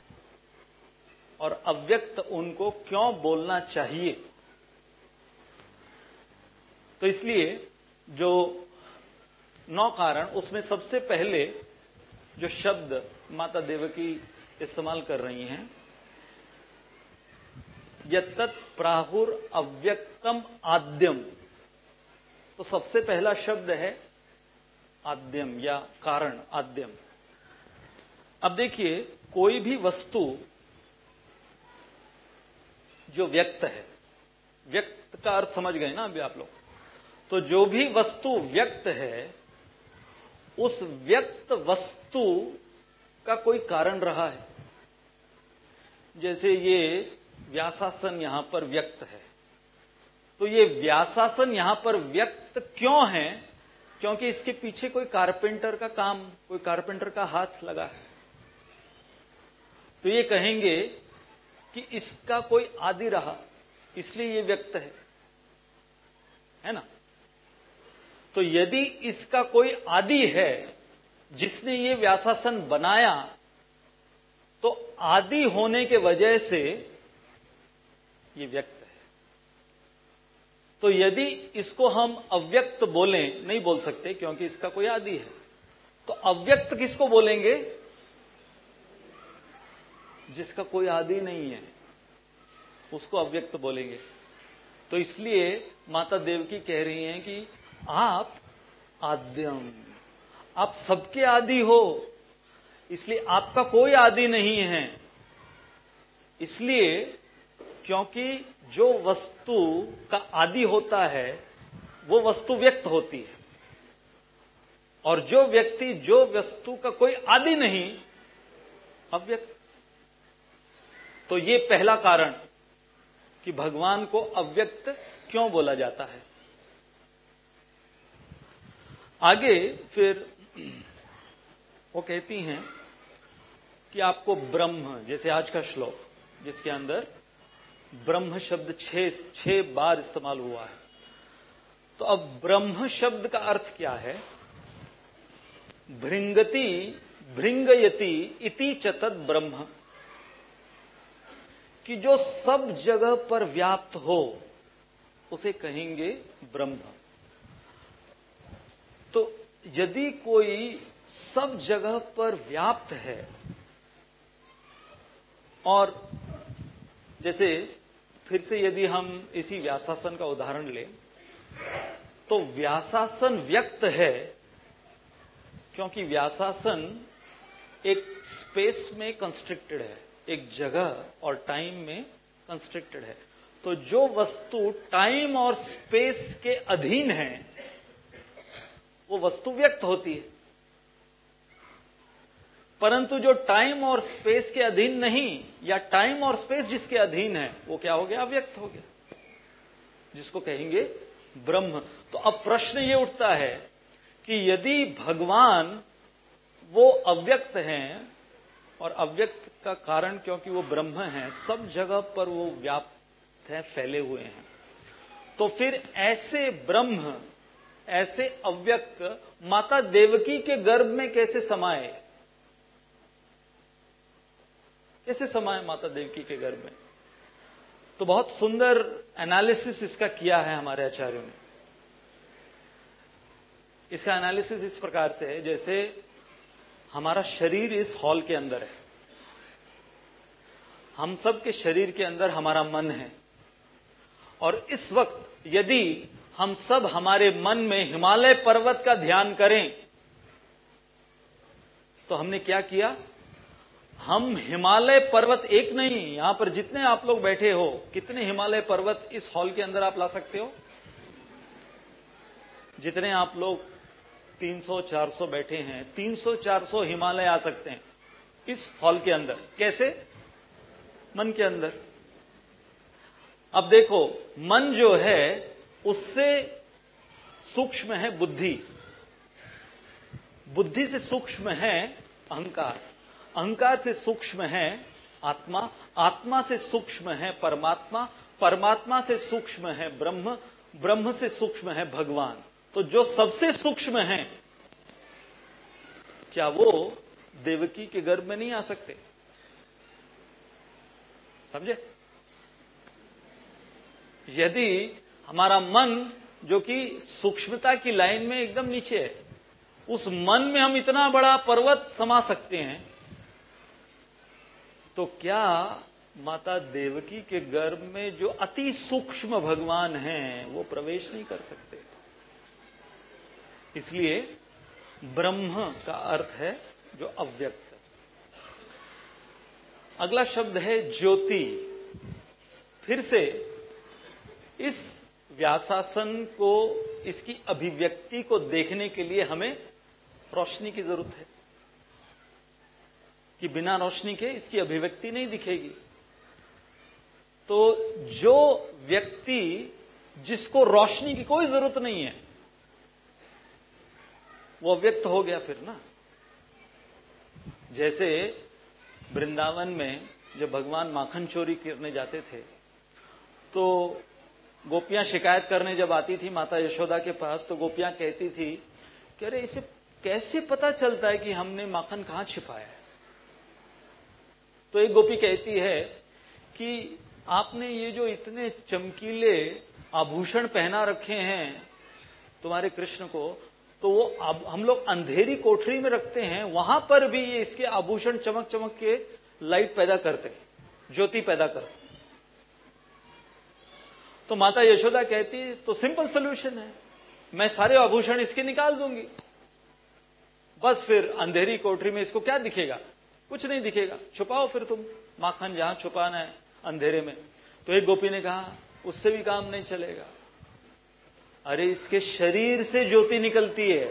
और अव्यक्त उनको क्यों बोलना चाहिए। तो इसलिए जो 9 कारण, उसमें सबसे पहले जो शब्द माता देवकी इस्तेमाल कर रही हैं, यत्तत् प्राहुर अव्यक्तम आद्यम। तो सबसे पहला शब्द है आद्यम या कारण, आद्यम। अब देखिए, कोई भी वस्तु जो व्यक्त है, व्यक्त का अर्थ समझ गए ना अभी आप लोग? तो जो भी वस्तु व्यक्त है, उस व्यक्त वस्तु का कोई कारण रहा है। जैसे ये व्यासासन यहां पर व्यक्त है, तो ये व्यासासन यहां पर व्यक्त क्यों है? क्योंकि इसके पीछे कोई कारपेंटर का काम, कोई कारपेंटर का हाथ लगा है। तो ये कहेंगे कि इसका कोई आदि रहा, इसलिए ये व्यक्त है ना? तो यदि इसका कोई आदि है जिसने ये व्यासासन बनाया, तो आदि होने के वजह से ये व्यक्त है। तो यदि इसको हम अव्यक्त बोलें, नहीं बोल सकते क्योंकि इसका कोई आदि है, तो अव्यक्त किसको बोलेंगे? जिसका कोई आदि नहीं है, उसको अव्यक्त बोलेंगे। तो इसलिए माता देवकी कह रही हैं कि आप आद्यम, आप सबके आदि हो, इसलिए आपका कोई आदि नहीं है। इसलिए क्योंकि जो वस्तु का आदि होता है वो वस्तु व्यक्त होती है, और जो व्यक्ति, जो वस्तु का कोई आदि नहीं, अव्यक्त। तो ये पहला कारण कि भगवान को अव्यक्त क्यों बोला जाता है। आगे फिर वो कहती हैं कि आपको ब्रह्म, जैसे आज का श्लोक जिसके अंदर ब्रह्म शब्द 6 बार इस्तेमाल हुआ है, तो अब ब्रह्म शब्द का अर्थ क्या है? भृंगति भृंगयति इति च तद ब्रह्म, कि जो सब जगह पर व्याप्त हो उसे कहेंगे ब्रह्म। तो यदि कोई सब जगह पर व्याप्त है, और जैसे फिर से यदि हम इसी व्यासासन का उदाहरण लें, तो व्यासासन व्यक्त है क्योंकि व्यासासन एक स्पेस में कंस्ट्रिक्टेड है, एक जगह और टाइम में कंस्ट्रिक्टेड है। तो जो वस्तु टाइम और स्पेस के अधीन है वो वस्तु व्यक्त होती है, परंतु जो टाइम और स्पेस के अधीन नहीं, या टाइम और स्पेस जिसके अधीन है, वो क्या हो गया? अव्यक्त हो गया, जिसको कहेंगे ब्रह्म। तो अब प्रश्न ये उठता है कि यदि भगवान वो अव्यक्त हैं, और अव्यक्त का कारण क्योंकि वो ब्रह्म हैं, सब जगह पर वो व्याप्त हैं, फैले हुए हैं, तो फिर ऐसे ब्रह्म, ऐसे अव्यक्त माता देवकी के गर्भ में कैसे समाये? कैसे समाये माता देवकी के गर्भ में? तो बहुत सुंदर एनालिसिस इसका किया है हमारे आचार्यों ने। इसका एनालिसिस इस प्रकार से है, जैसे हमारा शरीर इस हॉल के अंदर है, हम सब के शरीर के अंदर हमारा मन है, और इस वक्त यदि हम सब हमारे मन में हिमालय पर्वत का ध्यान करें, तो हमने क्या किया? हम हिमालय पर्वत एक नहीं, यहां पर जितने आप लोग बैठे हो, कितने हिमालय पर्वत इस हॉल के अंदर आप ला सकते हो? जितने आप लोग 300-400 बैठे हैं, 300-400 हिमालय आ सकते हैं इस हॉल के अंदर। कैसे? मन के अंदर। अब देखो, मन जो है उससे सूक्ष्म है बुद्धि, बुद्धि से सूक्ष्म है अहंकार, अहंकार से सूक्ष्म है आत्मा, आत्मा से सूक्ष्म है परमात्मा, परमात्मा से सूक्ष्म है ब्रह्म, ब्रह्म से सूक्ष्म है भगवान। तो जो सबसे सूक्ष्म है, क्या वो देवकी के गर्भ में नहीं आ सकते? समझे? यदि हमारा मन, जो कि सूक्ष्मता की लाइन में एकदम नीचे है, उस मन में हम इतना बड़ा पर्वत समा सकते हैं, तो क्या माता देवकी के गर्भ में जो अति सूक्ष्म भगवान हैं वो प्रवेश नहीं कर सकते? इसलिए ब्रह्म का अर्थ है जो अव्यक्त। अगला शब्द है ज्योति। फिर से इस व्यासासन को, इसकी अभिव्यक्ति को देखने के लिए हमें रोशनी की जरूरत है, कि बिना रोशनी के इसकी अभिव्यक्ति नहीं दिखेगी। तो जो व्यक्ति जिसको रोशनी की कोई जरूरत नहीं है, वो अव्यक्त हो गया फिर ना। जैसे वृंदावन में जब भगवान माखन चोरी करने जाते थे, तो गोपियां शिकायत करने जब आती थी माता यशोदा के पास, तो गोपियां कहती थी कि अरे इसे कैसे पता चलता है कि हमने माखन कहां छिपाया है? तो एक गोपी कहती है कि आपने ये जो इतने चमकीले आभूषण पहना रखे हैं तुम्हारे कृष्ण को, तो वो अब हम लोग अंधेरी कोठरी में रखते हैं, वहां पर भी ये इसके आभूषण चमक चमक के लाइट पैदा करते हैं, ज्योति पैदा करते हैं। तो माता यशोदा कहती तो सिंपल सोल्यूशन है, मैं सारे आभूषण इसके निकाल दूंगी, बस फिर अंधेरी कोठरी में इसको क्या दिखेगा? कुछ नहीं दिखेगा, छुपाओ फिर तुम माखन जहां छुपाना है अंधेरे में। तो एक गोपी ने कहा उससे भी काम नहीं चलेगा, अरे इसके शरीर से ज्योति निकलती है,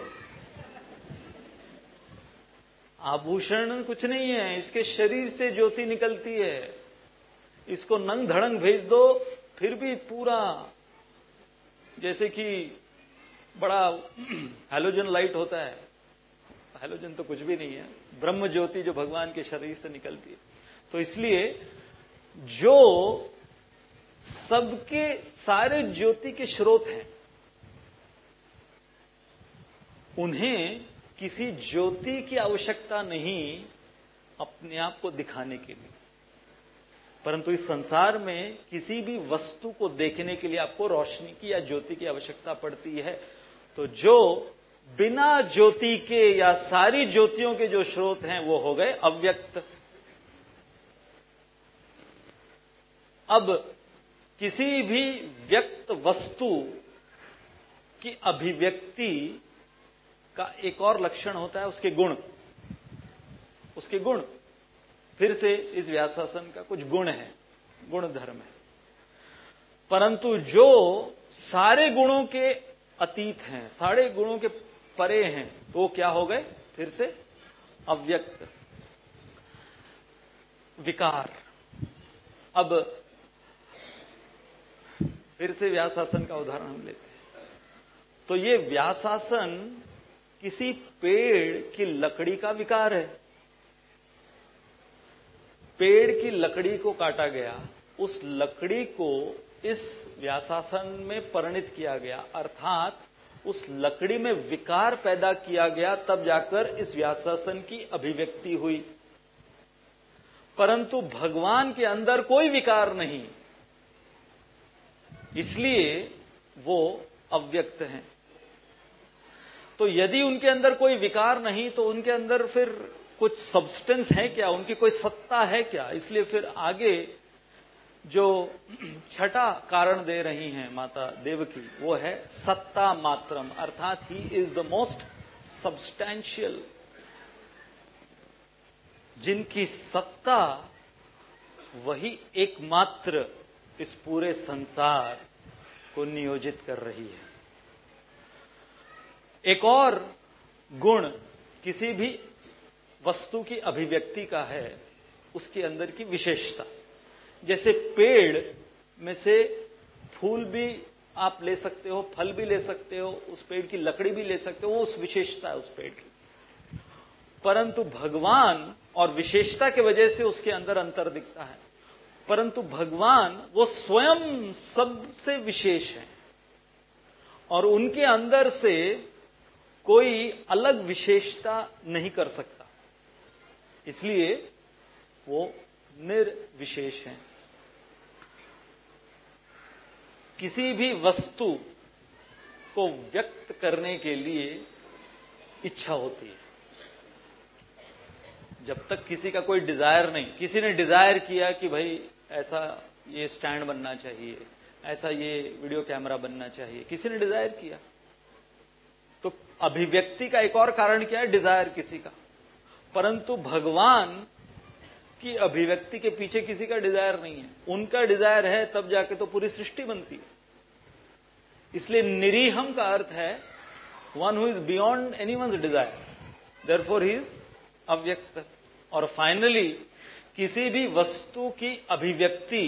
आभूषण कुछ नहीं है, इसके शरीर से ज्योति निकलती है। इसको नंग धड़ंग भेज दो, फिर भी पूरा जैसे कि बड़ा हैलोजन लाइट होता है, हैलोजन तो कुछ भी नहीं है, ब्रह्म ज्योति जो भगवान के शरीर से निकलती है। तो इसलिए जो सबके सारे ज्योति के स्रोत हैं, उन्हें किसी ज्योति की आवश्यकता नहीं अपने आप को दिखाने के लिए, परंतु इस संसार में किसी भी वस्तु को देखने के लिए आपको रोशनी की या ज्योति की आवश्यकता पड़ती है। तो जो बिना ज्योति के या सारी ज्योतियों के जो स्रोत हैं वो हो गए अव्यक्त। अब किसी भी व्यक्त वस्तु की अभिव्यक्ति का एक और लक्षण होता है उसके गुण। उसके गुण, फिर से इस व्यासासन का कुछ गुण है, गुण धर्म है। परंतु जो सारे गुणों के अतीत हैं, सारे गुणों के परे हैं, तो वो क्या हो गए? फिर से अव्यक्त, विकार। अब फिर से व्यासासन का उदाहरण हम लेते हैं। तो ये व्यासासन किसी पेड़ की लकड़ी का विकार है। पेड़ की लकड़ी को काटा गया, उस लकड़ी को इस व्यासासन में परिणित किया गया, अर्थात उस लकड़ी में विकार पैदा किया गया, तब जाकर इस व्यासासन की अभिव्यक्ति हुई। परंतु भगवान के अंदर कोई विकार नहीं, इसलिए वो अव्यक्त हैं। तो यदि उनके अंदर कोई विकार नहीं तो उनके अंदर फिर कुछ सब्सटेंस है क्या, उनकी कोई सत्ता है क्या? इसलिए फिर आगे जो छठा कारण दे रही हैं माता देवकी, वो है सत्ता मात्रम, अर्थात he is the most substantial. जिनकी सत्ता वही एकमात्र इस पूरे संसार को नियोजित कर रही है। एक और गुण किसी भी वस्तु की अभिव्यक्ति का है उसके अंदर की विशेषता। जैसे पेड़ में से फूल भी आप ले सकते हो, फल भी ले सकते हो, उस पेड़ की लकड़ी भी ले सकते हो, वो उस विशेषता है उस पेड़ की। परंतु भगवान, और विशेषता की वजह से उसके अंदर अंतर दिखता है, परंतु भगवान वो स्वयं सबसे विशेष है और उनके अंदर से कोई अलग विशेषता नहीं कर सकता, इसलिए वो निर्विशेष हैं। किसी भी वस्तु को व्यक्त करने के लिए इच्छा होती है। जब तक किसी का कोई डिजायर नहीं, किसी ने डिजायर किया कि भाई ऐसा ये स्टैंड बनना चाहिए, ऐसा ये वीडियो कैमरा बनना चाहिए, किसी ने डिजायर किया, तो अभिव्यक्ति का एक और कारण क्या है? डिजायर किसी का। परंतु भगवान की अभिव्यक्ति के पीछे किसी का डिजायर नहीं है, उनका डिजायर है तब जाके तो पूरी सृष्टि बनती है। इसलिए निरीहम का अर्थ है one who is beyond anyone's desire, therefore he is अव्यक्त। और फाइनली किसी भी वस्तु की अभिव्यक्ति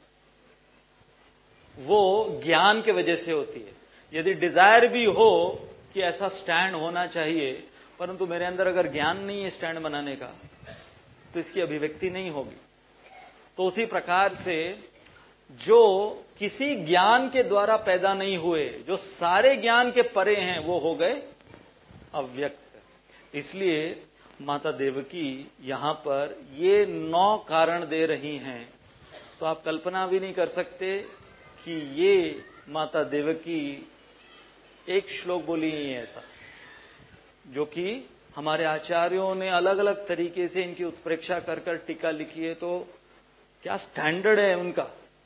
वो ज्ञान के वजह से होती है। यदि डिजायर भी हो कि ऐसा स्टैंड होना चाहिए, परंतु मेरे अंदर अगर ज्ञान नहीं है स्टैंड बनाने का, तो इसकी अभिव्यक्ति नहीं होगी। तो उसी प्रकार से जो किसी ज्ञान के द्वारा पैदा नहीं हुए, जो सारे ज्ञान के परे हैं, वो हो गए अव्यक्त। इसलिए माता देवकी यहां पर ये 9 कारण दे रही हैं। तो आप कल्पना भी नहीं कर सकते कि ये माता देवकी एक श्लोक बोली नहीं है ऐसा, जो कि हमारे आचार्यों ने अलग अलग तरीके से इनकी उत्प्रेक्षा कर कर टीका लिखी है। तो क्या स्टैंडर्ड है उनका।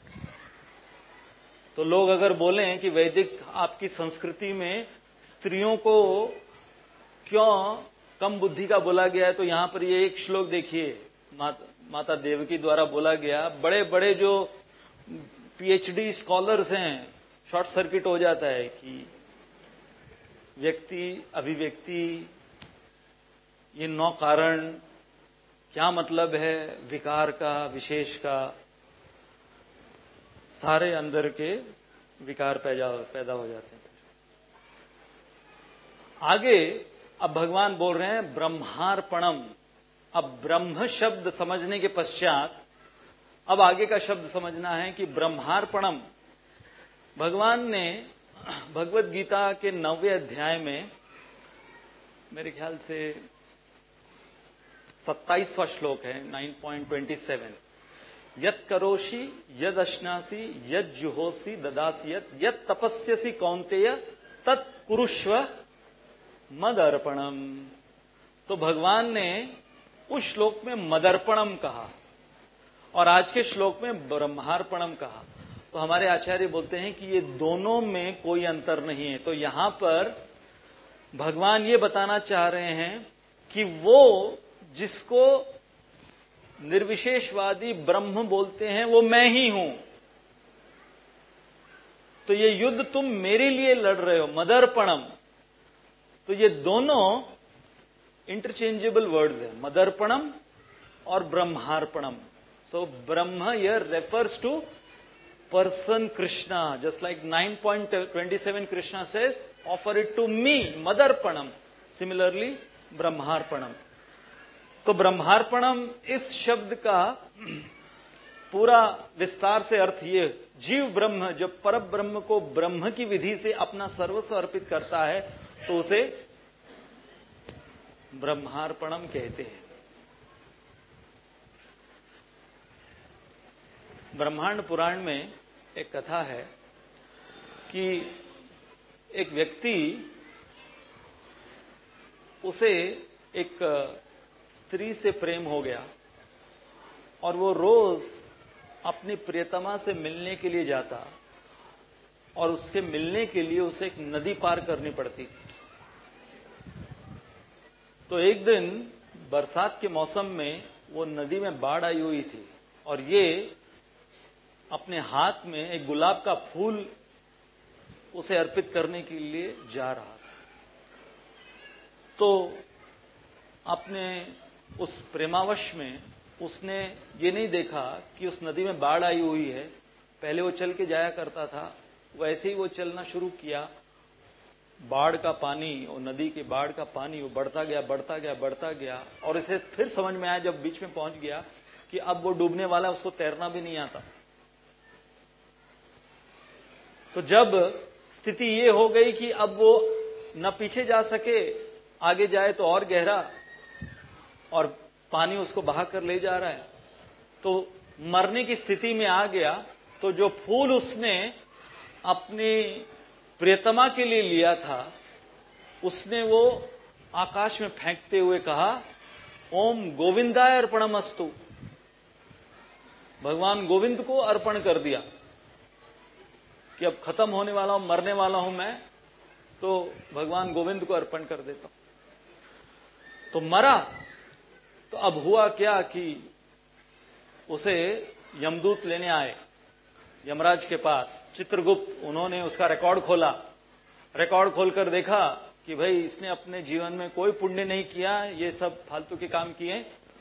तो लोग अगर बोलें कि वैदिक आपकी संस्कृति में स्त्रियों को क्यों कम बुद्धि का बोला गया है, तो यहां पर ये एक श्लोक देखिए माता देवकी द्वारा बोला गया। बड़े बड़े जो पीएचडी स्कॉलर्स हैं, शॉर्ट सर्किट हो जाता है कि व्यक्ति अभिव्यक्ति, ये 9 कारण क्या मतलब है, विकार का, विशेष का, सारे अंदर के विकार पैदा हो जाते हैं। आगे अब भगवान बोल रहे हैं ब्रह्मार्पणम। अब ब्रह्म शब्द समझने के पश्चात अब आगे का शब्द समझना है कि ब्रह्मार्पणम। भगवान ने भगवत गीता के 9वें अध्याय में, मेरे ख्याल से 27वां श्लोक है, 9.27, यत् करोषि यद अश्नासि यद जुहोसि ददासि यत् तपस्यसि कौन्तेय तत् कुरुष्व मदर्पणम। तो भगवान ने उस श्लोक में मदर्पणम कहा और आज के श्लोक में ब्रह्मार्पणम कहा। तो हमारे आचार्य बोलते हैं कि ये दोनों में कोई अंतर नहीं है। तो यहां पर भगवान ये बताना चाह रहे हैं कि वो जिसको निर्विशेषवादी ब्रह्म बोलते हैं, वो मैं ही हूं। तो ये युद्ध तुम मेरे लिए लड़ रहे हो, मदर्पणम। तो ये दोनों इंटरचेंजेबल वर्ड्स हैं, मदर्पणम और ब्रह्मार्पणम। So Brahm here refers to person Krishna, just like 9.27 Krishna says, offer it to me, Madarpanam. Similarly, Brahmarpanam. तो ब्रह्मार्पणम इस शब्द का पूरा विस्तार से अर्थ ये, जीव ब्रह्म जब पर ब्रह्म को ब्रह्म की विधि से अपना सर्वस्व अर्पित करता है तो उसे ब्रह्मार्पणम कहते हैं। ब्रह्मांड पुराण में एक कथा है कि एक व्यक्ति, उसे एक स्त्री से प्रेम हो गया और वो रोज अपनी प्रियतमा से मिलने के लिए जाता और उसके मिलने के लिए उसे एक नदी पार करनी पड़ती। तो एक दिन बरसात के मौसम में वो नदी में बाढ़ आई हुई थी और ये अपने हाथ में एक गुलाब का फूल उसे अर्पित करने के लिए जा रहा था। तो अपने उस प्रेमावश में उसने ये नहीं देखा कि उस नदी में बाढ़ आई हुई है। पहले वो चल के जाया करता था, वैसे ही वो चलना शुरू किया। बाढ़ का पानी, वो नदी के बाढ़ का पानी वो बढ़ता गया, बढ़ता गया, बढ़ता गया और इसे फिर समझ में आया जब बीच में पहुंच गया कि अब वो डूबने वाला, उसको तैरना भी नहीं आता। तो जब स्थिति ये हो गई कि अब वो न पीछे जा सके, आगे जाए तो और गहरा और पानी उसको बहा कर ले जा रहा है, तो मरने की स्थिति में आ गया। तो जो फूल उसने अपनी प्रियतमा के लिए लिया था, उसने वो आकाश में फेंकते हुए कहा, ओम गोविंदाय अर्पणमस्तु। भगवान गोविंद को अर्पण कर दिया कि अब खत्म होने वाला हूं, मरने वाला हूं मैं, तो भगवान गोविंद को अर्पण कर देता हूं। तो मरा। तो अब हुआ क्या कि उसे यमदूत लेने आए यमराज के पास, चित्रगुप्त। उन्होंने उसका रिकॉर्ड खोला, रिकॉर्ड खोलकर देखा कि भाई इसने अपने जीवन में कोई पुण्य नहीं किया, ये सब फालतू के काम किए,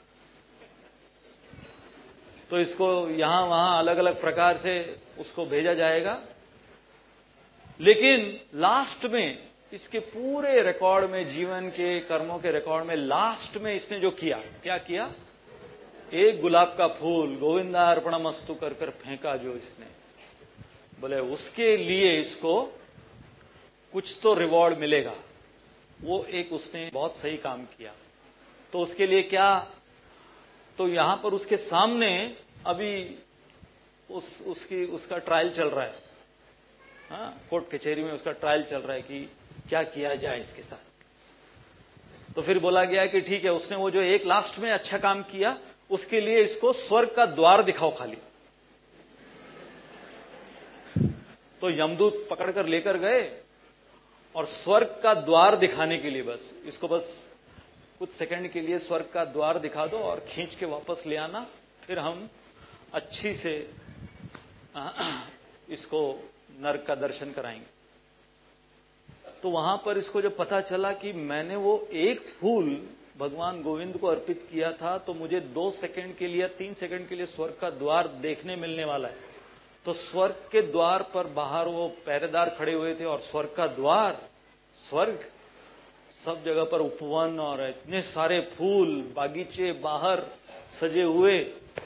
तो इसको यहां वहां अलग अलग प्रकार से उसको भेजा जाएगा। लेकिन लास्ट में इसके पूरे रिकॉर्ड में, जीवन के कर्मों के रिकॉर्ड में लास्ट में इसने जो किया, क्या किया, एक गुलाब का फूल गोविंदा अर्पणमस्तु कर कर फेंका जो इसने, बोले उसके लिए इसको कुछ तो रिवॉर्ड मिलेगा। वो एक उसने बहुत सही काम किया। तो उसके लिए क्या, तो यहां पर उसके सामने अभी उसका ट्रायल चल रहा है। हाँ, कोर्ट कचहरी में उसका ट्रायल चल रहा है कि क्या किया जाए इसके साथ। तो फिर बोला गया कि ठीक है, उसने वो जो एक लास्ट में अच्छा काम किया, उसके लिए इसको स्वर्ग का द्वार दिखाओ खाली। तो यमदूत पकड़कर लेकर गए और स्वर्ग का द्वार दिखाने के लिए बस कुछ सेकंड के लिए स्वर्ग का द्वार दिखा दो और खींच के वापस ले आना, फिर हम अच्छी से इसको नरक का दर्शन कराएंगे। तो वहां पर इसको जब पता चला कि मैंने वो एक फूल भगवान गोविंद को अर्पित किया था, तो मुझे 2 सेकंड के लिए, 3 सेकंड के लिए स्वर्ग का द्वार देखने मिलने वाला है। तो स्वर्ग के द्वार पर बाहर वो पहरेदार खड़े हुए थे और स्वर्ग का द्वार, स्वर्ग, सब जगह पर उपवन और इतने सारे फूल, बागीचे बाहर सजे हुए।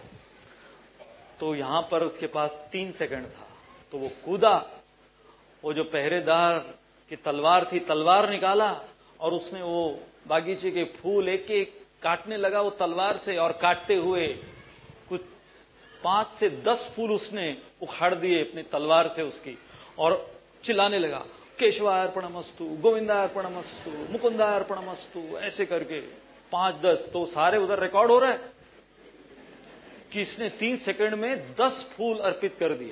तो यहां पर उसके पास 3 सेकंड था, तो वो कूदा। वो जो पहरेदार की तलवार थी, तलवार निकाला और उसने वो बागीचे के फूल एक एक काटने लगा वो तलवार से, और काटते हुए कुछ 5 से 10 फूल उसने उखाड़ दिए अपनी तलवार से उसकी, और चिल्लाने लगा, केशवार्पणमस्तु, गोविंदार्पणमस्तु, मुकुंदार्पणमस्तु, ऐसे करके 5-10। तो सारे उधर रिकॉर्ड हो रहा है कि इसने 3 सेकंड में 10 फूल अर्पित कर दिए।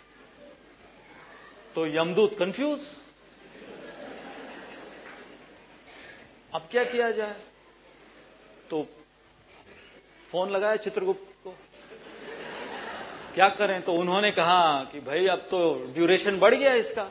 तो यमदूत कंफ्यूज, अब क्या किया जाए। तो फोन लगाया चित्रगुप्त को, क्या करें? तो उन्होंने कहा कि भाई अब तो ड्यूरेशन बढ़ गया इसका,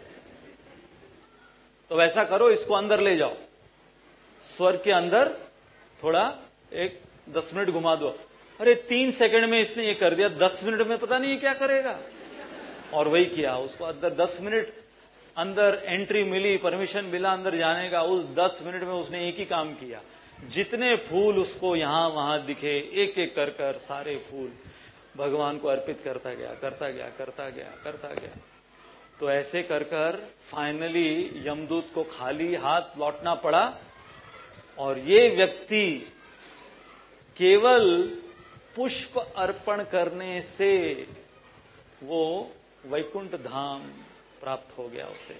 तो वैसा करो, इसको अंदर ले जाओ, स्वर्ग के अंदर थोड़ा एक 10 मिनट घुमा दो। अरे 3 सेकंड में इसने ये कर दिया, 10 मिनट में पता नहीं क्या करेगा। और वही किया, उसको अंदर 10 मिनट अंदर एंट्री मिली, परमिशन मिला अंदर जाने का। उस 10 मिनट में उसने एक ही काम किया, जितने फूल उसको यहां वहां दिखे एक एक कर कर सारे फूल भगवान को अर्पित करता गया, करता गया, करता गया, करता गया। तो ऐसे कर कर फाइनली यमदूत को खाली हाथ लौटना पड़ा, और ये व्यक्ति केवल पुष्प अर्पण करने से वो वैकुंठ धाम प्राप्त हो गया उसे।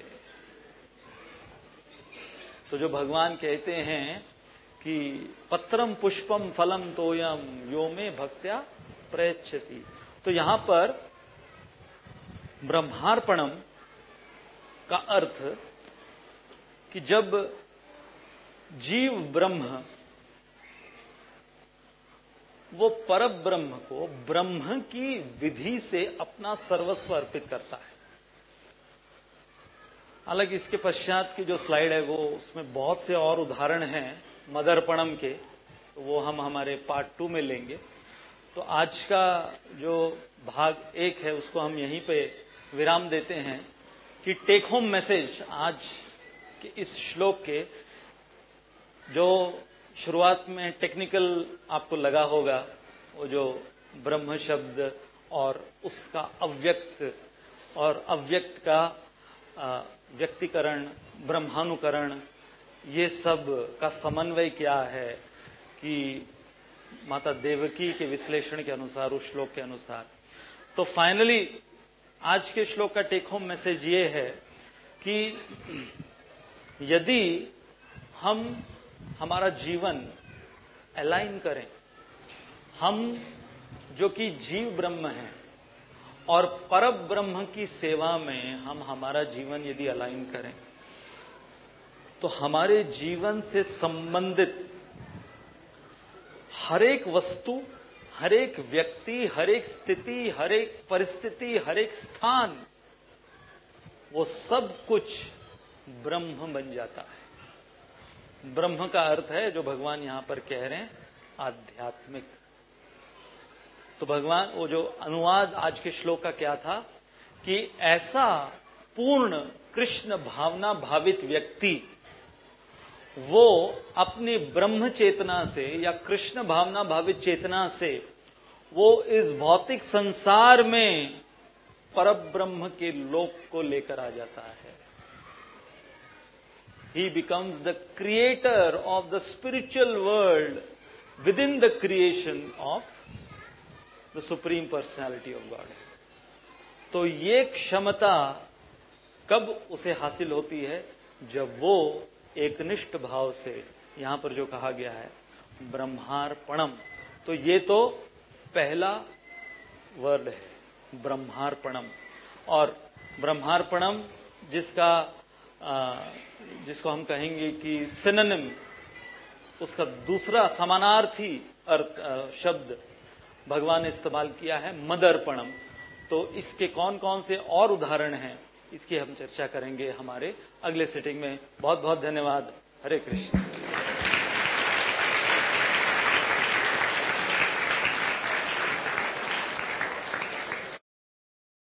तो जो भगवान कहते हैं कि पत्रम पुष्पम फलम तोयम यो में भक्त्या प्रयच्छति, तो यहां पर ब्रह्मार्पणम का अर्थ कि जब जीव ब्रह्म वो पर ब्रह्म को ब्रह्म की विधि से अपना सर्वस्व अर्पित करता है। हालांकि इसके पश्चात की जो स्लाइड है वो उसमें बहुत से और उदाहरण हैं मदर्पणम के, तो वो हम हमारे पार्ट 2 में लेंगे। तो आज का जो भाग 1 है उसको हम यहीं पे विराम देते हैं कि टेक होम मैसेज आज के इस श्लोक के, जो शुरुआत में टेक्निकल आपको लगा होगा, वो जो ब्रह्म शब्द और उसका अव्यक्त और अव्यक्त का व्यक्तिकरण, ब्रह्मानुकरण, ये सब का समन्वय क्या है, कि माता देवकी के विश्लेषण के अनुसार, उस श्लोक के अनुसार। तो फाइनली आज के श्लोक का टेक होम मैसेज ये है कि यदि हम हमारा जीवन अलाइन करें, हम जो कि जीव ब्रह्म हैं और पर ब्रह्म की सेवा में हम हमारा जीवन यदि अलाइन करें, तो हमारे जीवन से संबंधित हर एक वस्तु, हर एक व्यक्ति, हर एक स्थिति, हर एक परिस्थिति, हर एक स्थान, वो सब कुछ ब्रह्म बन जाता है। ब्रह्म का अर्थ है, जो भगवान यहां पर कह रहे हैं, आध्यात्मिक। तो भगवान, वो जो अनुवाद आज के श्लोक का क्या था कि ऐसा पूर्ण कृष्ण भावना भावित व्यक्ति, वो अपनी ब्रह्म चेतना से या कृष्ण भावना भावित चेतना से वो इस भौतिक संसार में परब्रह्म के लोक को लेकर आ जाता है। He becomes the creator of the spiritual world within the creation of the Supreme Personality of God. तो ये क्षमता कब उसे हासिल होती है? जब वो एकनिष्ठ भाव से, यहां पर जो कहा गया है ब्रह्मार्पणम, तो ये तो पहला वर्ड है, ब्रह्मार्पणम। और ब्रह्मार्पणम जिसको हम कहेंगे कि सिनोनिम, उसका दूसरा समानार्थी अर्थ शब्द भगवान ने इस्तेमाल किया है मदर्पणम। तो इसके कौन कौन से और उदाहरण हैं, इसकी हम चर्चा करेंगे हमारे अगले सिटिंग में। बहुत बहुत धन्यवाद। हरे कृष्ण।